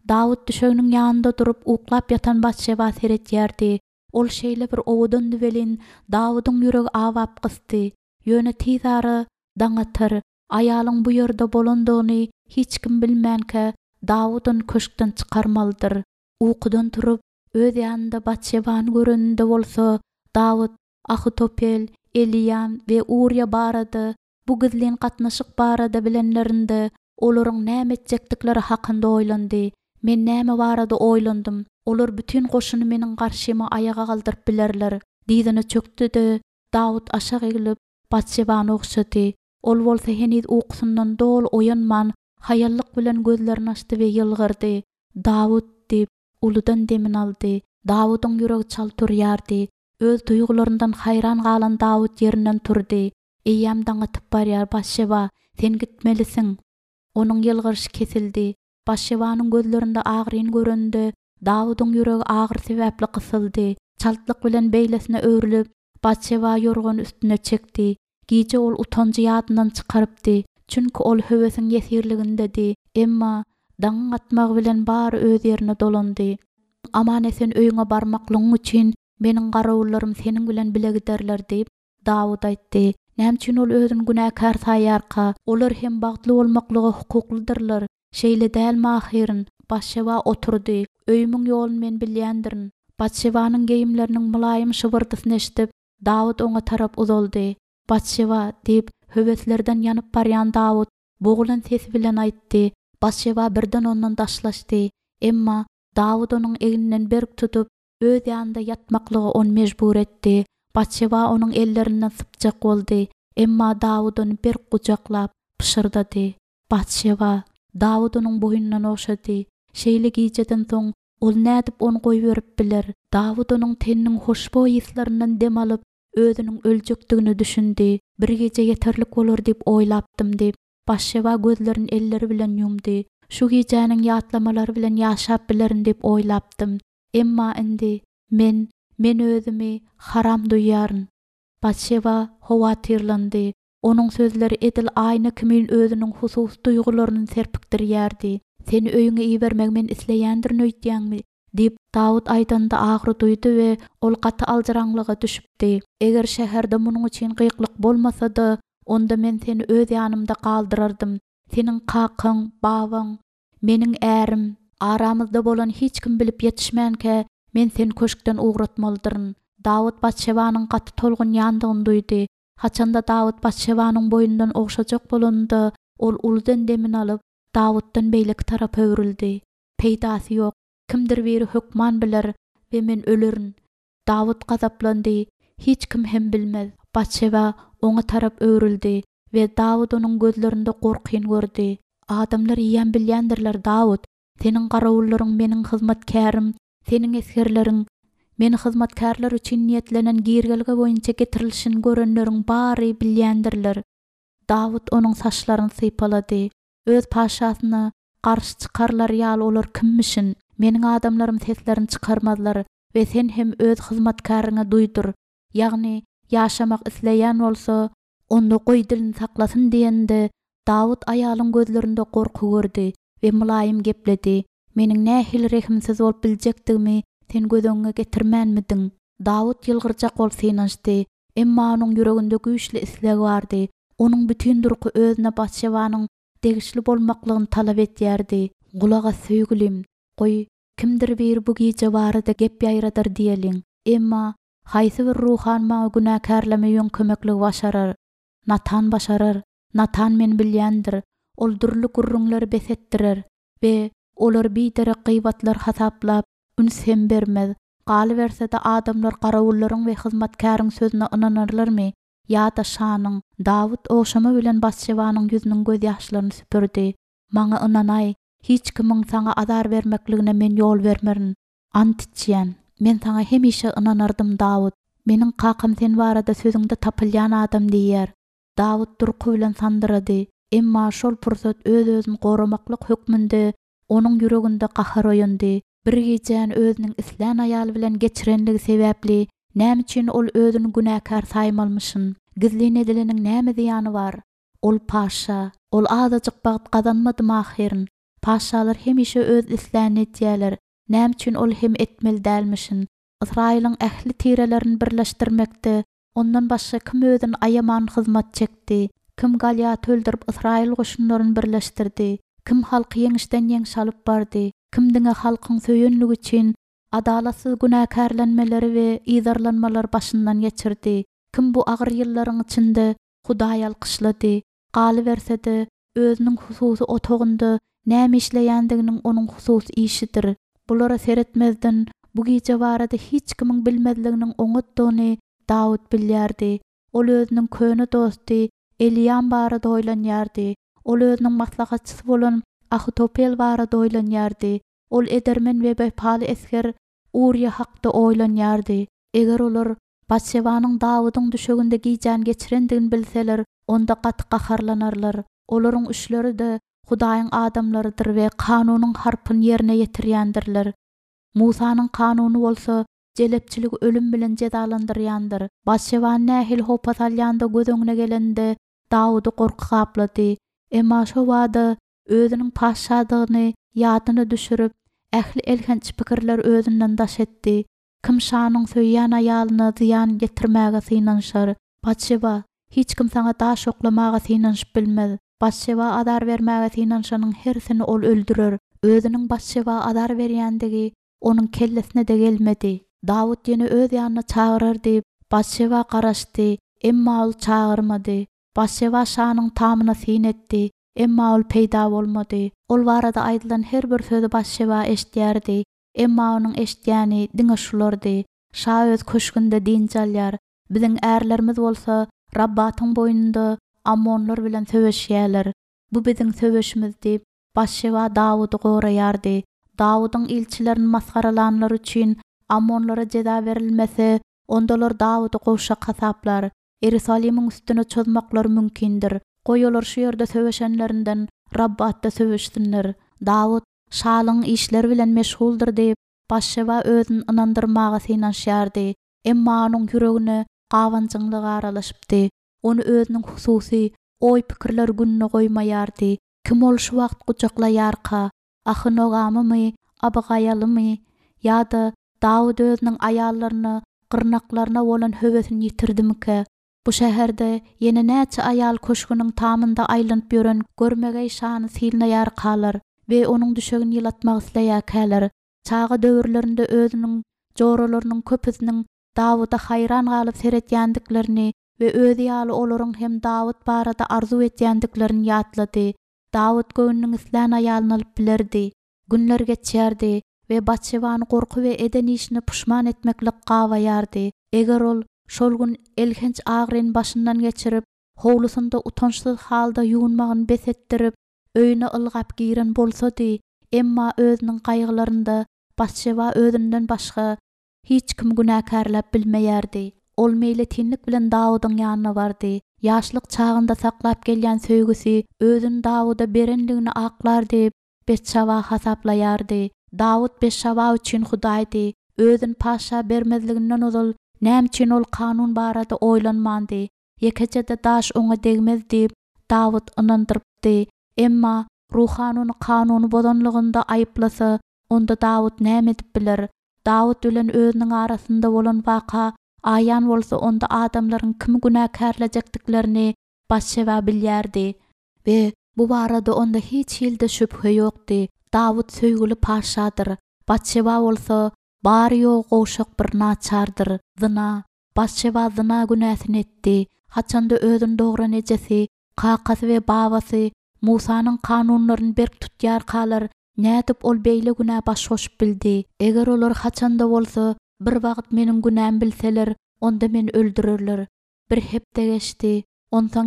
Dawud düşögüniň ýanynda durup uklap yatan Batşeba seretýärdi. Ol şeýle bir owudan welin Dawydyň ýüregi awap gysdy. Ýöne tizary daňatyr. Aýalyň bu ýerde bolandygyny hiç kim bilmänke Dawydyň köşkden çykarmalydyr. Ukudan turup öz ýanynda Batşebany göreninde bolsa Dawud, Ahitofel, Eliam we Urya barady. Bu gizlin gatnaşyk barada bilenlerinde olaryň näme etjekdikleri hakynda oýlandy. Men näme barada oýlandym. Olar bütün goşuny meniň garşyma ayaga galdyryp bilerler. Diýdine çökdi-de Dawud aşağı egilip Batşebany okşady. Ol bolsa heniz uykusundan dol oýanman, hayallyk bilen gözlerini açdy we ýylgyrdy. Dawud diýip uludan demin aldy. Dawydyň ýüregi çal turýardy. Öz duýgularyndan hayran galan Dawud ýerinden turdy. Eýýam daňatyp barýar Batşeba, sen gitmelisin. Onuň ýylgyryşy kesildi. Batşebanyň gözlerinde agyryn görende Dawydyň ýüregi agyr sebäpli kysyldy. Çaltlyk bilen beýlesine öwrülip Batşeba ýorgan üstüne çekdi. Giýje ol utanjy ýadyndan çykarypdy. Çünki ol höwesiň ýesirligindedi. Emma daň atmak bilen bary öz ýerine dolandy. Aman sen öýüňe barmaklygyň üçin meniň garawullarym seniň bilen bile giderler diýip Dawud aýtdy. Näme ol özüni günäkär saýarka, olar hem bagtly bolmaklygy hukuklydyrlar. Şeýle dälmi ahyryň? Batşeba oturdy. Öýümiň ýolun men bilýändirin. Batşebanyň geýimleriniň mulayym şybyrdysyny eşitip Dawud oňa tarap uzaldy. Batşeba diýip höweslerden ýanyp barýan Dawud bogulan sesi bilen aýtdy. Batşeba birden ondan daşlaşdy. Emma Dawud onuň egininden berk tutup öz ýanynda ýatmaklygy onu mejbur etdi. Batşeba onuň ellerinden sypjak boldy. Emma Dawud onu berk gujaklap pışyrdy. Batşeba Dawud onuň boýundan okşady. Şeýle giýjeden soň ol nädip onu goýup biler. Dawud onuň teniniň hoşboý ýyslarinden dem alyp özüniň öljekdigini düşündi. Bir gece yeterlik bolar diýip oýlapdym diýip Batşeba gözlerini elleri bilen ýumdy. Şu gecäniň ýatlamalary bilen ýaşap bilerin diýip oýlapdym. Emma indi men özümi haram duýaryn. Batşeba howatyrlandy. Onuň sözleri edil aýna kimin özüniň husus duýgularyny serpikdirýärdi. Seni öýüňe iýbermek men isleýändirin öýtýäňmi? Diýip Dawud aýdanda agry duýdy we ol gaty aljyraňlyga düşüpdi. Eger şäherde munuň üçin gyklyk bolmasada, onda men seni öz ýanymda galdyrardym. Seniň kakyň, babaň, meniň ärim, aramyzda bolan hiç kim bilip ýetişmänke men seni köşkden ugratmalydyrin. Dawud Batşebanyň gaty tolgun ýandygyny duýdy. Haçanda Dawud Batşebanyň boýundan okşajak bolanda ol uludan demin alyp Dawuddan beýleki tarap öwrüldi. Peýdasy ýok. Kimdir biri hökman biler we men ölerin. Dawud gazaplandy. Hiç kim hem bilmez. Batşeba oňa tarap öwrüldi we Dawud onuň gözlerinde gorkyn gördi. Adamlar ýan bilýändirler Dawud. Seniň garawullaryň meniň hyzmatkärim, seniň esgerleriň meni hyzmatkarlar üçin niýetlenen girgelge boýunça getirilişini görenleriň bary bilýändirler. Dawud onuň saçlaryny sypalady. Öz paşasyna garşy çykarlar ýaly olar kimmişin? Meniň adamlarym seslerini çykarmadylar we sen hem öz hyzmatkaryňa duýdur. Ýagny ýaşamak isleýän bolsa, onda goý dilini saklasyn diýende Dawud aýalyň gözlerinde gorky gördi we mulayym gepledi. Meniň nähili rehimsiz bolup biljekdigimi sen göz getirmänmidiň? Dawud ýylgyrjak bolup synanşdy. Emma onuň ýüreginde güýçli isleg bardy. Onuň bütün durky özüne Batşebanyň degişli bolmaklygyny talap etýärdi. Gulaga söýgülim, goý kimdir bir bu gece barada gep ýaýradyr diýeliň. Emma haýsy bir ruhan maňa günäkärlemeýän kömeklik başarar. Natan başarar. Natan men bilýändir. Ol durly gurrunlary besetdirer we olar biýdere gıybatlar hasaplap üns hem bermez. Galyberse-de adamlar garawullaryň we hyzmatkaryň sözüne ynanarlarmy? Ýa-da şanyň? Dawud oşama bilen Batşebanyň ýüzüniň göz ýaşlaryny süpürdi. Maňa ynanay, hiç kimiň saňa azar bermekligine men ýol bermerin. Ant içýän. Men saňa hemişe ynanardym Dawud. Meniň kakam sen barada sözüňde tapylýan adam diýär. Dawud durky bilen sandyrady. Emma şol pursat öz-özüni goramaklyk hökmünde onuň ýüreginde gahar oýandy. Bir gecän özüniň islen aýaly bilen geçirenligi sebäpli näme üçin ol özüni günäkär saýmalmyşyn? Gizlin edileniň näme ziýany bar? Ol paşa, ol azajyk bagyt gazanmady ahyryn. paşalar hemişe öz isläni etýärler. Näme üçin ol hem etmeli dälmişin? Israýlyň ähli tirelerini birleşdirmekde ondan başga kim özüni ayaman hyzmat çekdi? Kim Galyat öldürüp Israýl goşunlaryny birleşdirdi? Kim halky yeňişden yeňiş alyp bardy? Kim diňe halkyň söýenligi üçin adalatsız günäkärlenmeleri we ýyzarlanmalar başyndan geçirdi? Kim bu agyr ýyllaryň içinde Hudaýy alkyşlady? Galybersede özüniň hususy otogunda näme işleýändiginiň onuň hususy işidir. Bulara seretmezden bu gece barada hiç kimin bilmezliginiň oňatdygyny Dawud bilýärdi. Ol özüniň köne dosty Eliam barada oýlanýardy. Ol özüniň maslahatçysy bolan Ahitofel barada oýlanýardy. Ol edermen we bepali esker Uriýa hakda oýlanýardy. Eger olar Batşebanyň Dawydyň düşeginde giýjän geçirendigini bilseler, onda gaty gaharlanarlar. Olaryň işleri de Hudaýyň adamlarydyr we kanunyň harpyny ýerine ýetirýändirler. Musanyň kanuny bolsa jelepçilik ölüm bilen jedalandyrýandyr. Batşeba nähil hopa salýanda gözüňe gelende Dawydy gorky gaplady. Emma şo wada özüniň paşadygyny ýadyna düşürüp, ähli elhenç pikirler özünden daş etdi. Kim şanyň söýýän aýalyna ziýan getirmäge synanşar. Batşeba, hiç kim saňa daş oklamaga synanşyp bilmez. Batşeba adar bermäge synanşanyň hersini ol öldürer. Özüniň Batşeba adar berýändigi onuň kellesine de gelmedi. Dawud ýene öz ýanyna çagyrar diýip Batşeba garaşdy, emma ol çagyrmady. Batşeba şanyň tamyna syn etdi, emma ol peýda bolmady. Ol barada aýdylan her bir sözi Batşeba eşitýärdi, emma onuň eşitýäni diňe şulardy. Şa öz köşkünde din çalýar. Biziň ärlerimiz bolsa Rabbatyň boýnunda Ammonlar bilen söwüşýärler. Bu biziň söwüşimiz diýip Batşeba Dawydy goraýardy. Dawydyň ilçilerini maskaralanlar üçin Ammonlara jeda berilmese, ondalar Dawydy goşa kasaplar. Ýerusalimiň üstüne çözmaklar mümkindir. Goýolar şu ýerde söwüşenlerinden Rabbatda söwüşsinler. Dawud şalyň işleri bilen meşguldur diýip Batşeba özüni ynandyrmaga synanşýardy. Emma onuň ýüregine gawanjyňlyk aralaşypdy. Onu özüniň hususy oý pikirler gününe goýmaýardy. Kim ol şu wagt gujaklaýarka? Ahynogamy, Abigaýalymy, ýa-da Dawud özüniň aýallaryny, gyrnaklaryna bolan höwesini ýitirdimike? Bu şäherde ýene näçe aýal köşküniň tamynda aýlanyp ýören görmege şany silnaýarkalar we onuň düşegini ýylatmak isleýärkäler. Çagy döwürlerinde özüniň joralarynyň köpüsiniň Dawuda hayran galyp seretýändiklerini we öz ýaly olaryň hem Dawud barada arzu etýändiklerini ýatlady. Dawud göwnüň isläň aýalyny alyp bilerdi. Günler geçýärdi we Batşebany gorky we eden işini puşman etmeklik gawaýardy. Eger ol şol gün elhenç agyryn başyndan geçirip, howlusynda utançsyz halda ýuwunmagyny besetdirip, öýüne ylgap giren bolsady, emma özüniň gaýgylarynda Batşeba özünden başga hiç kim günäkärläp bilmeýärdi. Ol meýle tinlik bilen Dawydyň ýanyna bardy. Ýaşlyk çagynda saklap gelýän söýgüsi özüni Dawyda berenligini aklar diýip Betşaba hasaplaýardy. Dawud Betşaba üçin Hudaýdy. Özüni paşa bermezliginden ozal näme üçin ol kanun barada oýlanmandy. Ýekejede daş oňa degmez diýip Dawud ynandyrypdy. Emma ruhan onu kanuny bozanlygynda aýyplasa, onda Dawud näme edip biler? Dawud bilen özüniň arasynda bolan waka aýan bolsa, onda adamlaryň kim günäkärlejekdiklerini Batşeba bilýärdi we bu barada onda hiç hilde şüphe ýokdy. Dawud söýgüli paşadyr. Batşeba bolsa bary ýok goşak bir naçardyr. Zina. Batşeba zina günäsini etdi. Haçanda özüni dogran ejesi, kakasy we babasy Musanyň kanunlaryny berk tutýarkalar, nädip ol beýle günä baş goşup bildi. Eger olar haçanda bolsa bir wagt meniň günäm bilseler, onda meni öldürürler. Bir hepde geçdi. Ondan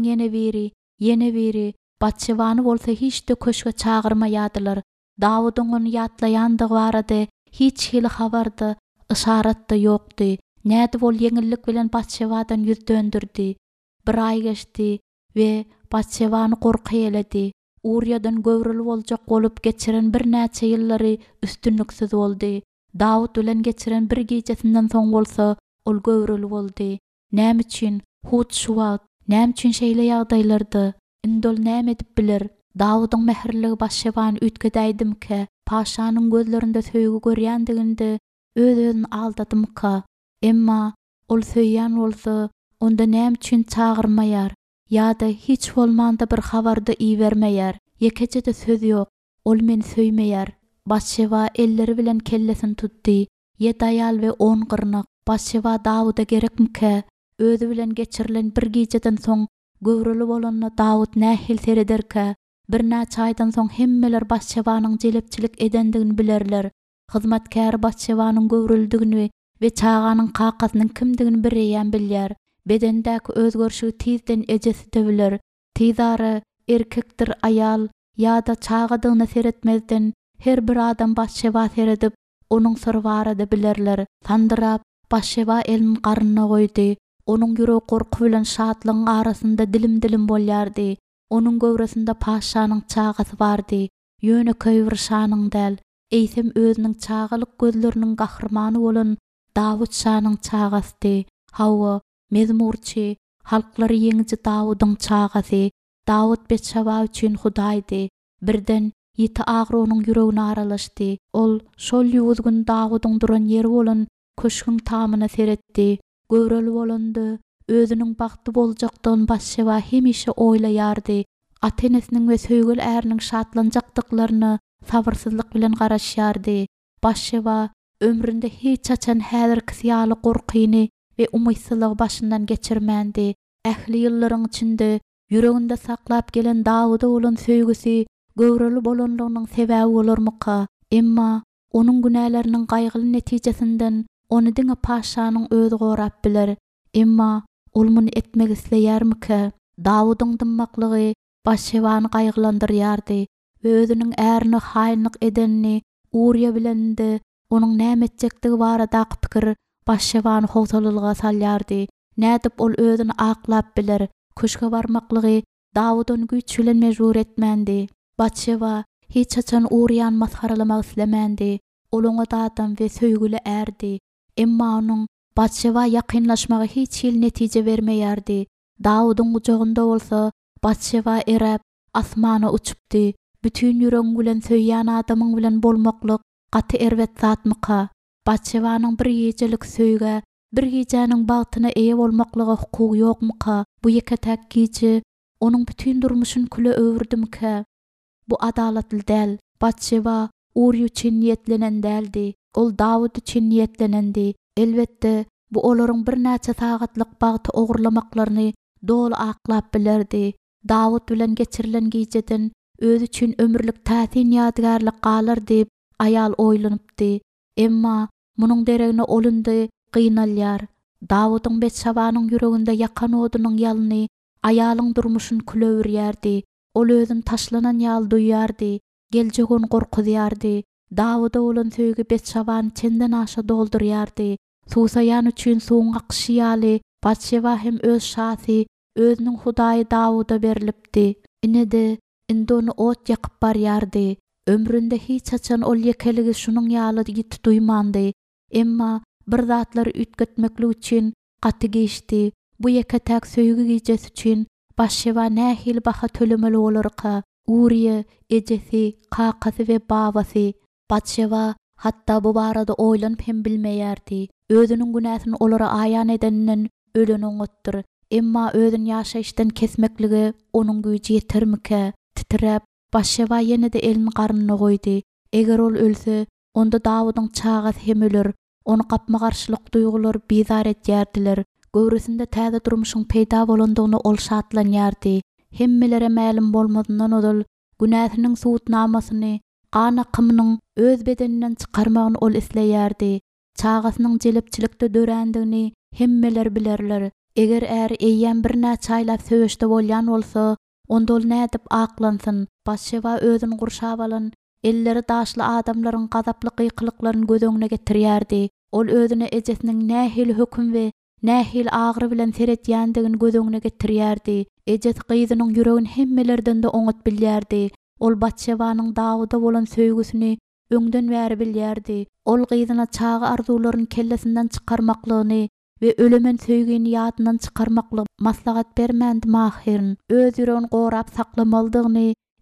ýene biri. Batşebany bolsa hiç de köşke çagyrmaýadylar. Dawydyň onu ýatlaýandygy barada hiç hili habarda, işaret de ýokdy. Nädip ol ýeňillik bilen Batşebadan ýüz döndürdi. Bir aý geçdi we Batşebany gorky eledi. Uriýadan gowrul boljak bolup geçiren bir näçe ýyllary üstünliksiz boldy. Dawud bilen geçiren bir gecesinden soň bolsa, ol gowrul boldy. Näme üçin? Hut şu wagt, näme üçin şeýle ýagdaýlarda? Indol näme edip biler? Davudyň mehirligi başşebany ütgedäydimke, paşanyň gözlerinde söýgü görýändiginde öz-özüni aldadymka. Emma ol söýýän bolsa, onda näme üçin çağırmaýar, ýa-da hiç bolmanda bir habarda iýermeýär. Yekejede söz ýok, ol meni söýmeýär. Başşeba elleri bilen kellesini tutdy. 7 aýal we 10 gyrnyk. Başşeba Davuda gerekmike? Özü bilen geçirilen bir geceden soň göwreli bolanyna Dawud nähil serederke? Bir näçe aýdan soň hemmeler başşebanyň jelepçilik edendigini bilerler. Hyzmatkär başşebanyň göwreldigini we çağanyň kakasynyň kimdigini bireýän bilýär. Bedendäki özgörşigi tizden ejesi de biler. Tizary erkekdir aýal ýa-da çağadygyny seretmezden her bir adam başşeba seredip onuň sırbarada bilerler. Tandyrap başşeba elini garnyna goýdy. Onuň ýüregi gorku bilen şadlygyň arasynda dilim bolýardy. Onuň gowrasynda paşanyň çagasy bardy. Ýöne köýürşanyň däl, eýsem özüniň çagalyk gözleriniň gahrmany bolan Dawud şanyň çagasy. Hawa mezmurçy, halklary ýeňiji Dawudyň çagasy. Dawud Betşeba üçin Hudaýdy. Birden ýeti agry onuň ýüregine aralaşdy. Ol şol ýüz gün Dawudyň duran ýeri bolan köşküň tamyna seretdi. Göwreli bolandy. Özüniň bagty boljakdygyny başşeba hemişe oýlaýardy. Atenesiniň we söýgül äriniň şatlanjakdyklaryny sabyrsyzlyk bilen garaşýardy. Başşeba ömründe hiç açan häzirki ýaly gorkyny we umytsızlygy başyndan geçirmändi. Ähli ýyllaryň içinde ýüreginde saklap gelen Dawuda bolan söýgüsi göwreli bolanlygynyň sebäbi bolarmyka? Emma onuň günäleriniň gaýgyly netijesinden ony diňe paşanyň özü gorap biler. Emma ol muny etmek isleýärmike? Dawudyň dymmaklygy başşebany gaýgylandyrýardy we özüniň ärini haýynlyk edenini Uriýa bilende onuň näme etjekdigi barada pikir başşebany howsalalyga salýardy. Nädip ol özüni aklap biler? Köşke barmaklygy Dawud ony güýç bilen mejbur etmändi. Başşeba hiç açan Uriýany masharalamak islemändi. Ol oňa dadam we söýgüli ärdi. Emma onuň Başşeba ýakynlaşmagy hiç ýyl netije bermeýärdi. Dawudyň gujagynda bolsa, Başşeba erep asmana uçupdy. Bütün ýüregiň bilen söýýän adamyň bilen bolmaklyk gaty erwet zatmyka? Başşebanyň bir gecelik söýge, bir gecäniň bagtyna eýe bolmaklygy hukugy ýokmyka? Bu ýeketäk gece onuň bütün durmuşyny küle öwürdimke? Bu adalatly däl. Başşeba Uriýa üçin niýetlenen däldi. Ol Dawud üçin niýetlenendi. Elbetde bu olaryň bir näçe sagatlyk bagty ogurlamaklaryny dolu aklap bilerdi. Dawud bilen geçirilen geceden öz üçin ömürlük täsin ýadygärlik galar diýip aýal oýlanypdy. Emma munyň deregine olundy gynalýar. Dawudyň Betşebanyň ýüreginde ýakan odunyň ýalyny aýalyň durmuşyny külewürýärdi. Ol özüni taşlanan ýaly duýýardy. Geljegini gorkudýardy. Dawuda bolan söýgü Betşebany çenden aşa doldurýardy. Susaýan üçin suwuň akyşy ýaly Başşeba hem öz şahsy, özüniň Hudaýy Dawuda berilipdi. Inede indi onu ot ýakyp barýardy. Ömründe hiç açan ol ýekeligi şunyň ýaly ýiti duýmandy. Emma bir zatlary ütgetmeklik üçin gaty geçdi. Bu ýeketäk söýgü gecesi üçin Başşeba nähili baha tölemeli bolarka? Uriýa, ejesi, kakasy we babasy. Başşeba hatta bu barada oýlanyp hem bilmeýärdi. Özüniň günäsini olara aýan edeninden ölen oňatdyr. Emma özüni ýaşaýyşdan kesmekligi onuň güýji ýetermike? Titrep Başşeba ýene-de elini garnyna goýdy. Eger ol ölse, onda Dawudyň çagasy hem öler. Onu gapma garşylyk duýgulary bizar etýärdiler. Göwresinde täze durmuşyň peýda bolandygyny ol şatlanýardy. Hemmelere mälim bolmadyndan odal günäsiniň suwutnamasyny, kan akymynyň öz bedeninden çykarmagyny ol isleýärdi. Çagasynyň jelepçilikde dörendigini hemmeler bilerler. Eger eýýän bir näçe aýlap söýüşde bolýan bolsa, onda ol nädip aklansyn? Başşeba özüni gurşap alan, elleri daşly adamlaryň gazaply gyklyklaryny göz getirýärdi. Ol özüne ejesiniň nähili höküm we nähili agry bilen seretýändigini göz getirýärdi. Ejes gyzynyň ýüregini hemmelerden de oňat bilýärdi. Ol Başşebanyň Dawuda bolan söýgüsini öňden bäri bilýärdi. Ol gyzyna çagy arzularyny kellesinden çykarmaklygyny we ölemen söýgüni ýadyndan çykarmaklygy maslahat bermändi mahirin. Öz ýüregini gorap saklamalydygyny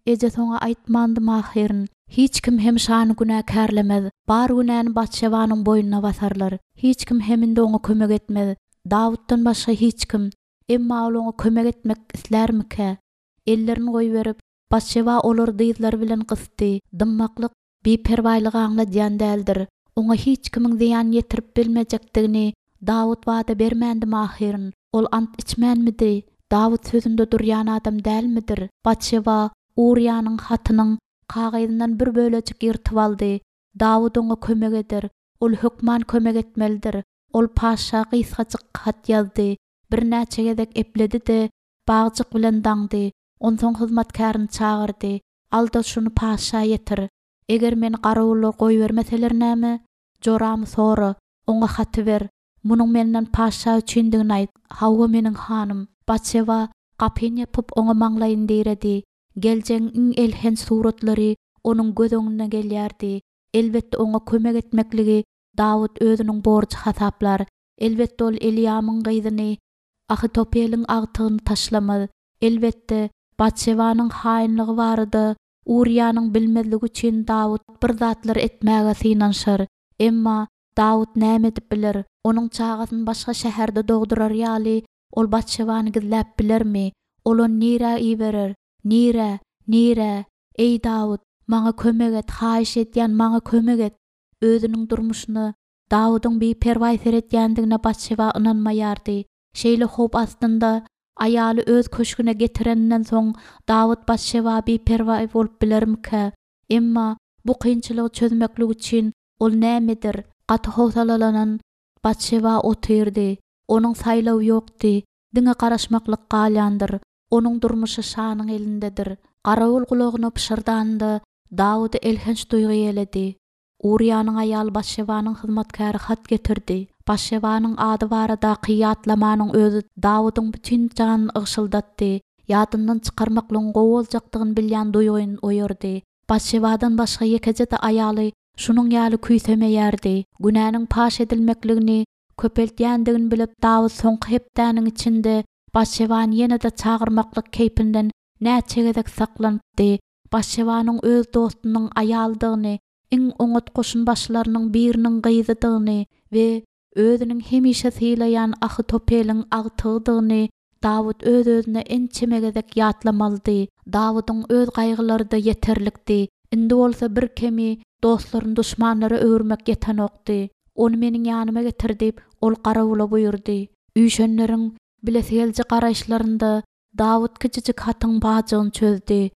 eje soňa aýtmandym ahyryň. Hiç kim hem şany günäkärlemez. Bar günäni Batşewanyň boýnuna basarlar. Hiç kim heminde oňa kömek etmez. Dawutdan başga hiç kim. Emma ol oňa kömek etmek islermike? Ellerini goýberip, Batşewa olar dyzlary bilen gysdy. Dymmaklyk beperwaýlyk aňla diýen däldir. Oňa hiç kimiň ziýan ýetirip bilmejekdigini Dawut wada bermändi mahyryň. Ol ant içmänmidi? Dawut sözünde durýan adam dälmidir? Batşewa Uriýanyň hatynyň kagydyndan bir bölejik ýyrtyp aldy. Dawud oňa kömek eder. Ol hökman kömek etmelidir. Ol paşa gysgaçyk hat ýazdy. Bir näçe gezek epledi de bagjyk bilen daňdy. Onsoň hyzmatkaryny çağırdy. Alda şunu paşa ýetir. Eger meni garawullar goýbermeseler näme? Joramy sora. Oňa haty ber. Munyň menden paşa üçindigini aýt. Hawa meniň hanym. Batşewa gapyny ýapyp oňa maňlaýyn diýredi. Geljeň iň elhen suratlary onuň göz öňüne gelýärdi. Elbetde oňa kömek etmekligi Dawud özüniň borçy hasaplar. Elbetde ol Eliamyň gyzyny Ahitopeliň agtygyny taşlamaz. Elbetde Batşewanyň haýynlygy bardy. Uriýanyň bilmezligi üçin Dawud bir zatlary etmäge synanşar. Emma Dawud näme edip biler? Onuň çagasyny başga şäherde dogdurar ýaly ol Batşewany gizläp bilermi? Ol onu nire iberer? Nire? Ey Dawud, maňa kömek et, haýyş etýän maňa kömek et. Özüniň durmuşyny Dawudyň beperwaý seretýändigine Batşewa ynanmaýardy. Şeýle hop astynda aýaly öz köşküne getirenden soň Dawud Batşewa beperwaý bolup bilermike? Emma bu kynçylygy çözmeklik üçin ol nämedir? Gaty howsalalanan Batşewa otyrdy. Onuň saýlawy ýokdy. Diňe garaşmaklyk galýandyr. Onuň durmuşy şanyň elindedir. Garawul gulagyny pişirdanda Dawudy elhenç duýgy eledi. Uriýanyň aýaly Batşewanyň hyzmatkary hat getirdi. Batşewanyň ady barada qiýatlamanyň özü Dawudyň bütün janyny ygşyldatdy. Ýadyndan çykarmaklyň gowaljakdygyny bilýän duýgyn oýardy. Batşewadan başga ýekeje de aýaly şunuň ýaly küýsemeýärdi. Günäniň paş edilmekligini köpeltýändigini bilip Dawud soňky hepdäniň içinde Batşewany ýene-de çağırmaklyk keýpinden näçe gezek saklanypdy. Batşewanyň öz dostunyň aýaldygyny, iň oňatgoşun başlarynyň biriniň gyzydygyny we özüniň hemişe sylaýan Ahitopeliň agtygyny Dawud öz-özüne ençeme gezek ýatlamalydy. Dawudyň öz gaýgylary da ýeterlikdi. Indi bolsa bir kemi dostlaryny duşmanlary öwürmek ýeten okdy. Onu meniň ýanyma getir diýip ol garawula buýurdy. Üýşenleriň bileselji garaşlarynda Dawud kiçijik hatyň bajygyny çözdü.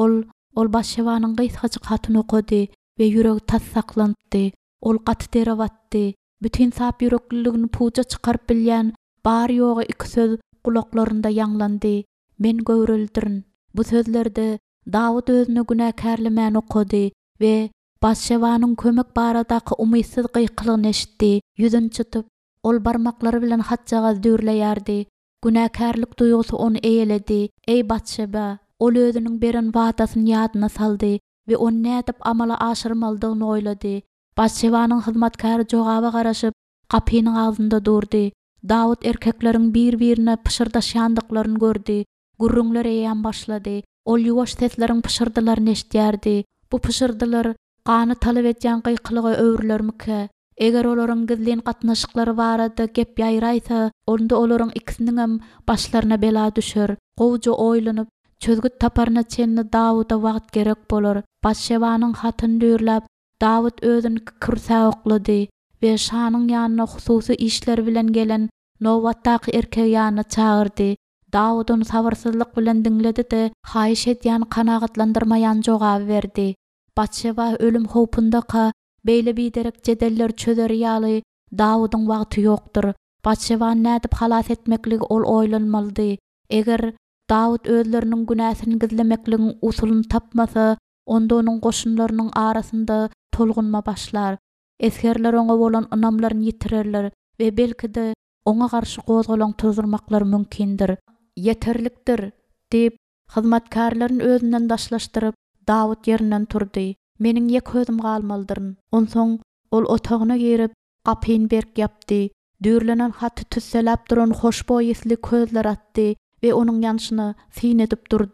Ol Batşewanyň gysgaçyk hatyny okudy we ýüregi tas saklandy. Ol gaty dere batdy. Bütün sap ýürekliligini puja çykaryp bilýän bar ýogy iki söz kulaklarynda ýanglandy. Men göwreldirin. Bu sözlerde Dawud özüne günäkärlemän okudy we Batşewanyň kömek baradaky umysyz gıykylygyny eşitdi. Ýüzüni çytyp, ol barmaklary bilen hatjaga dürleýärdi. Günäkärlik duýgusy onu eýeledi. Ey Batşeba, ol özüniň beren wadasyny ýadyna saldy we onu nädip amala aşyrmalydygyny oýlady. Batşewanyň hyzmatkary jogaba garaşyp gapynyň agzynda durdy. Dawud erkekleriň bir-birine pışyrdaşýandyklaryny gördi. Gurrunlar eýän başlady. Ol ýuwaş sesleriň pışyrdylaryny eşitýärdi. Bu pışyrdylar gany talap etýän gıykylyga öwürlermike? Eger olaryň gizlen gatnaşyklary barada gep ýaýraýsa, onda olaryň ikisiniň hem başlaryna bela düşer. Gowja oýlanyp, çözgüt taparyna çenli Dawuda wagt gerek bolar. Batşewanyň hatyny dürläp, Dawud özüni kürsa oklady we şanyň ýanyna hususy işler bilen gelen nowatdaky erkek ýanyna çağırdy. Dawud onu sabırsyzlyk bilen diňledi de haýyş etýän kanagatlandyrmaýan jogap berdi. Batşewa ölüm howpundaka beýle biderek jedeller çözer ýaly Dawudyň wagty ýokdur. Batşewa nädip halas etmekligi ol oýlanmalydy. Eger Dawud özleriniň günäsini gizlemekligiň usulyny tapmasa, onda onuň goşunlarynyň arasynda tolgunma başlar. Eskerler oňa bolan ynamlaryny ýitirerler we belkide oňa garşy gozgalan tuzurmaklar mümkindir. Yeterlikdir diýip hyzmatkarlaryny özünden daşlaşdyryp Dawud ýerinden turdy. Meniň ýek gözüm galmalydyr. Onsoň ol otagyna girip gapyny berk ýapdy. Dürlenen haty tüsselap duran hoşboý isli közler atdy we onuň ýanyşyna fin edip durdy.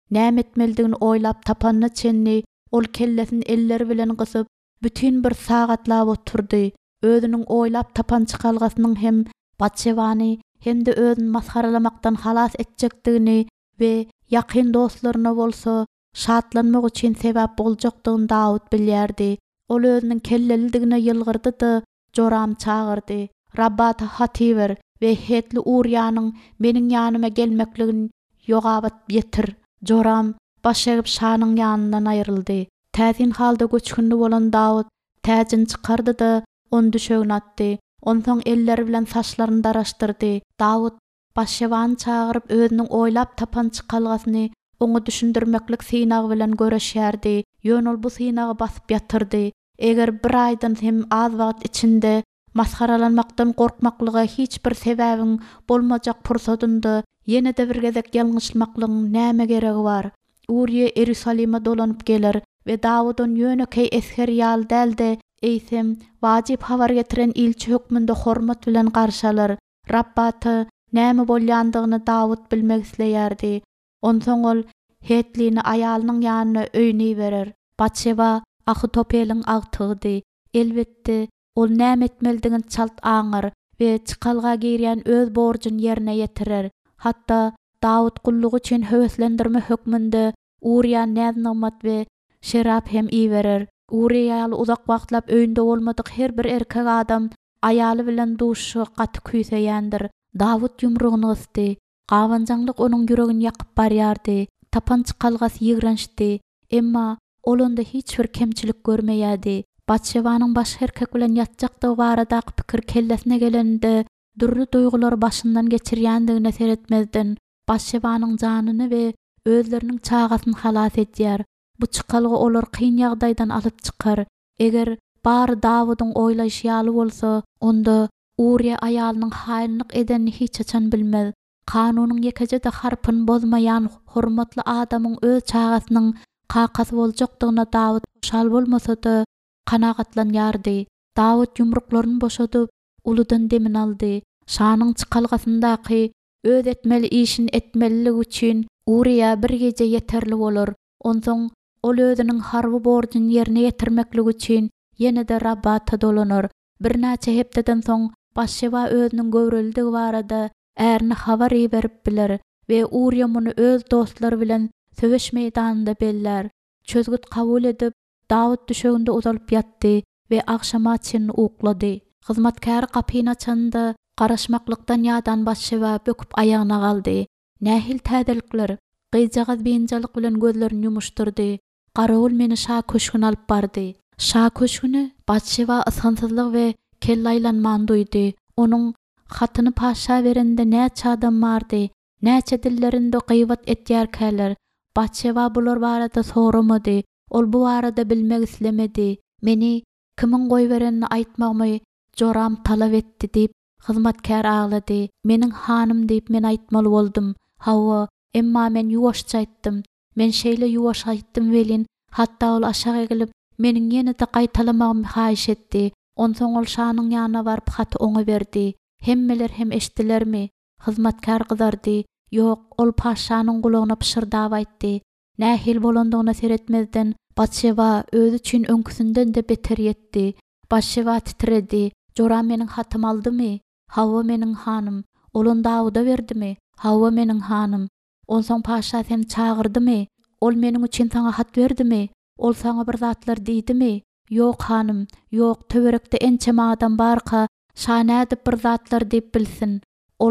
näme etmelidigini oýlap tapanna çenni ol kellesini elleri bilen gysyp bütün bir sagatlap oturdy. Özüniň oýlap tapan çykalgasynyň hem Batşewany hem de özüni maskaralamaktan halas etjekdigini we ýakyn dostlaryna bolsa şatlanmak üçin sebäp boljakdygyny Dawud bilýärdi. Ol özüniň kellelidigine ýylgyrdy-da Joram çağırdy. Rabbata hatiber we hetli Uriýanyň meniň ýanyma gelmekligini ýogabat ýetir. Joram baş egip şanyň ýanyndan aýryldy. Täzin halda göçkünli bolan Dawud täjini çykardy-da onu düşegine atdy. Onsoň elleri bilen saçlaryny daraşdyrdy. Dawud Batşewany çağıryp özüniň oýlap tapan çykalgasyny oňa düşündirmeklik synagy bilen göreşýärdi. Ýöne ol bu synagy basyp ýatyrdy. Eger bir aýdan hem az wagt içinde maskaralanmakdan gorkmaklyga hiç bir sebäbiň bolmajak pursatynda ýene-de bir gezek ýalňyşmaklygyň näme geregi bar? Uriýa Ýerusalime dolanyp geler we Dawudun ýönekey esker ýaly dälde eýsem wajyp habar getiren ilçi hökmünde hormat bilen garşalar. Rabbaty näme bolýandygyny Dawud bilmek isleýärdi. Onsoň ol hetlini aýalynyň ýanyna öýnüp berer. Batşewa Ahitopeliň agtygy. Elbetde ol näme etmelidigini çalt aňyr we çykalga girýän öz borjyny ýerine ýetirer. Hatda Dawud gullugy üçin höweslendirme hökmünde Uriýa näznamat we şerap hem iýberer. Uriýa uzak wagtlap öýünde bolmadyk her bir erkek adam aýaly bilen duşy gaty küýseýändir. Dawud ýumrugyny ysdy. Gawanjaňlyk onuň ýüregini ýakyp barýardy. Tapan çykalgasy ýygrançdy. Emma ol onda hiç bir kemçilik görmeýärdi. Batşewanyň baş erkek bilen ýatjakdygy barada pikir kellesine gelende dürli duýgular başyndan geçirýändigine seretmezden Batşewanyň janyny we özleriniň çağasyny halas edýär. Bu çykalgy olar kyn ýagdaýdan alyp çykar. Eger bar Dawydyň oýlaşy ýaly bolsa, onda Uriýa aýalynyň haýynlyk edenini hiç açan bilmez. Kanunyň ýekejede harpyn bozmaýan hormatly adamyň öz çağasynyň kakasy boljakdygyna Dawud şal bolmasa-da kanagatlanýardy. Dawud ýumruklaryny boşadyp uludan demin aldy. Şanyň çykalgasyndaky öz etmeli işini etmeliligi üçin Uriýa bir gece yeterli bolar. Onsoň ol özüniň harby borjyny ýerine ýetirmeklik üçin ýene-de Rabbata dolanır. Bir näçe hepdeden soň Batşewa özüniň göwrelidigi barada ärini habar berip biler we Uriýa muny öz dostlary bilen söweş meýdanynda beller. Çözgüt kabul edip Dawud düşeginde uzalyp ýatdy we akşama çyn uklady. Hyzmatkary kapyny açanda garaşmaklykdan ýadan Batşewa böküp aýagyna galdy. Nähil täzelikler, gyjagaz beýinjalyk bilen gözlerini ýumuşdurdy. Garawul meni şa köşküne alyp bardy. Şa köşküne Batşewa ysgynsyzlyk we kellaýlanman duýdy. Onuň hatyny paşa berende näçe adam bardy. Näçe dillerinde gıýbat etýärkäler. Batşewa bular barada soramady. Ol bu barada bilmek islemedi. Meni kimin goýberenini aýtmagmy Joram talap etdi diýip hyzmatkär ağlady. Meniň hanym diýip men aýtmaly boldum. Hawa, emma men ýuwaşça aýtdym. Men şeýle ýuwaş aýtdym welin. Hatda ol aşağı egilip meniň ýene-de gaýtalamagmy haýyş etdi. Onsoň ol şanyň ýanyna barıp haty oňa berdi. Hemmeler hem eşdilermi? Hyzmatkär gyzardy. Ýok, ol paşanyň gulagyna pişirdap aýtdy. Nähil bolandygyna seretmezden Batşewa özü üçin öňküsinden de beter ýetdi. Batşewa titredi. Joram meniň hatymy aldymy? Hawa meniň hanym. Olun Dawuda berdimi? Hawa meniň hanym. Onsoň paşa seni çağırdymy? Ol meniň üçin saňa hat berdimi? Ol saňa bir zatlar diýdimi? Ýok hanym, ýok, töwerekde ençeme adam barka şanädip bir zatlar diýip bilsin. Ol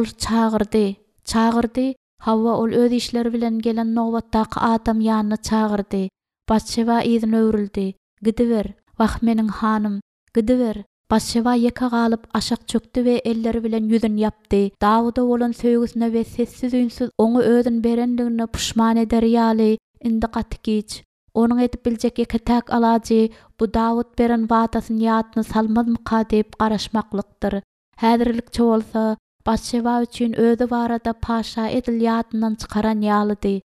çağırdy. Hawa ol öz işleri bilen gelen nowbatdaky adam ýanyna çağırdy. Batşewa ýygyny öwrüldi. Gidiber, wagt meniň hanym, gidiber. Batşewa ýeka galyp aşak çökdi we elleri bilen ýüzüni ýapdy. Dawuda bolan söýgüsine we sessiz ünsüz oňa özüni berendigine puşman eder ýaly indi gaty giç. Onuň edip biljek ýeketäk alajy bu Dawud beren wadasyny ýadyna salmazmyka diýip garaşmaklykdyr. Häzirlikçe bolsa Batşewa üçin özü barada paşa edil ýadyndan çykaran ýalydy.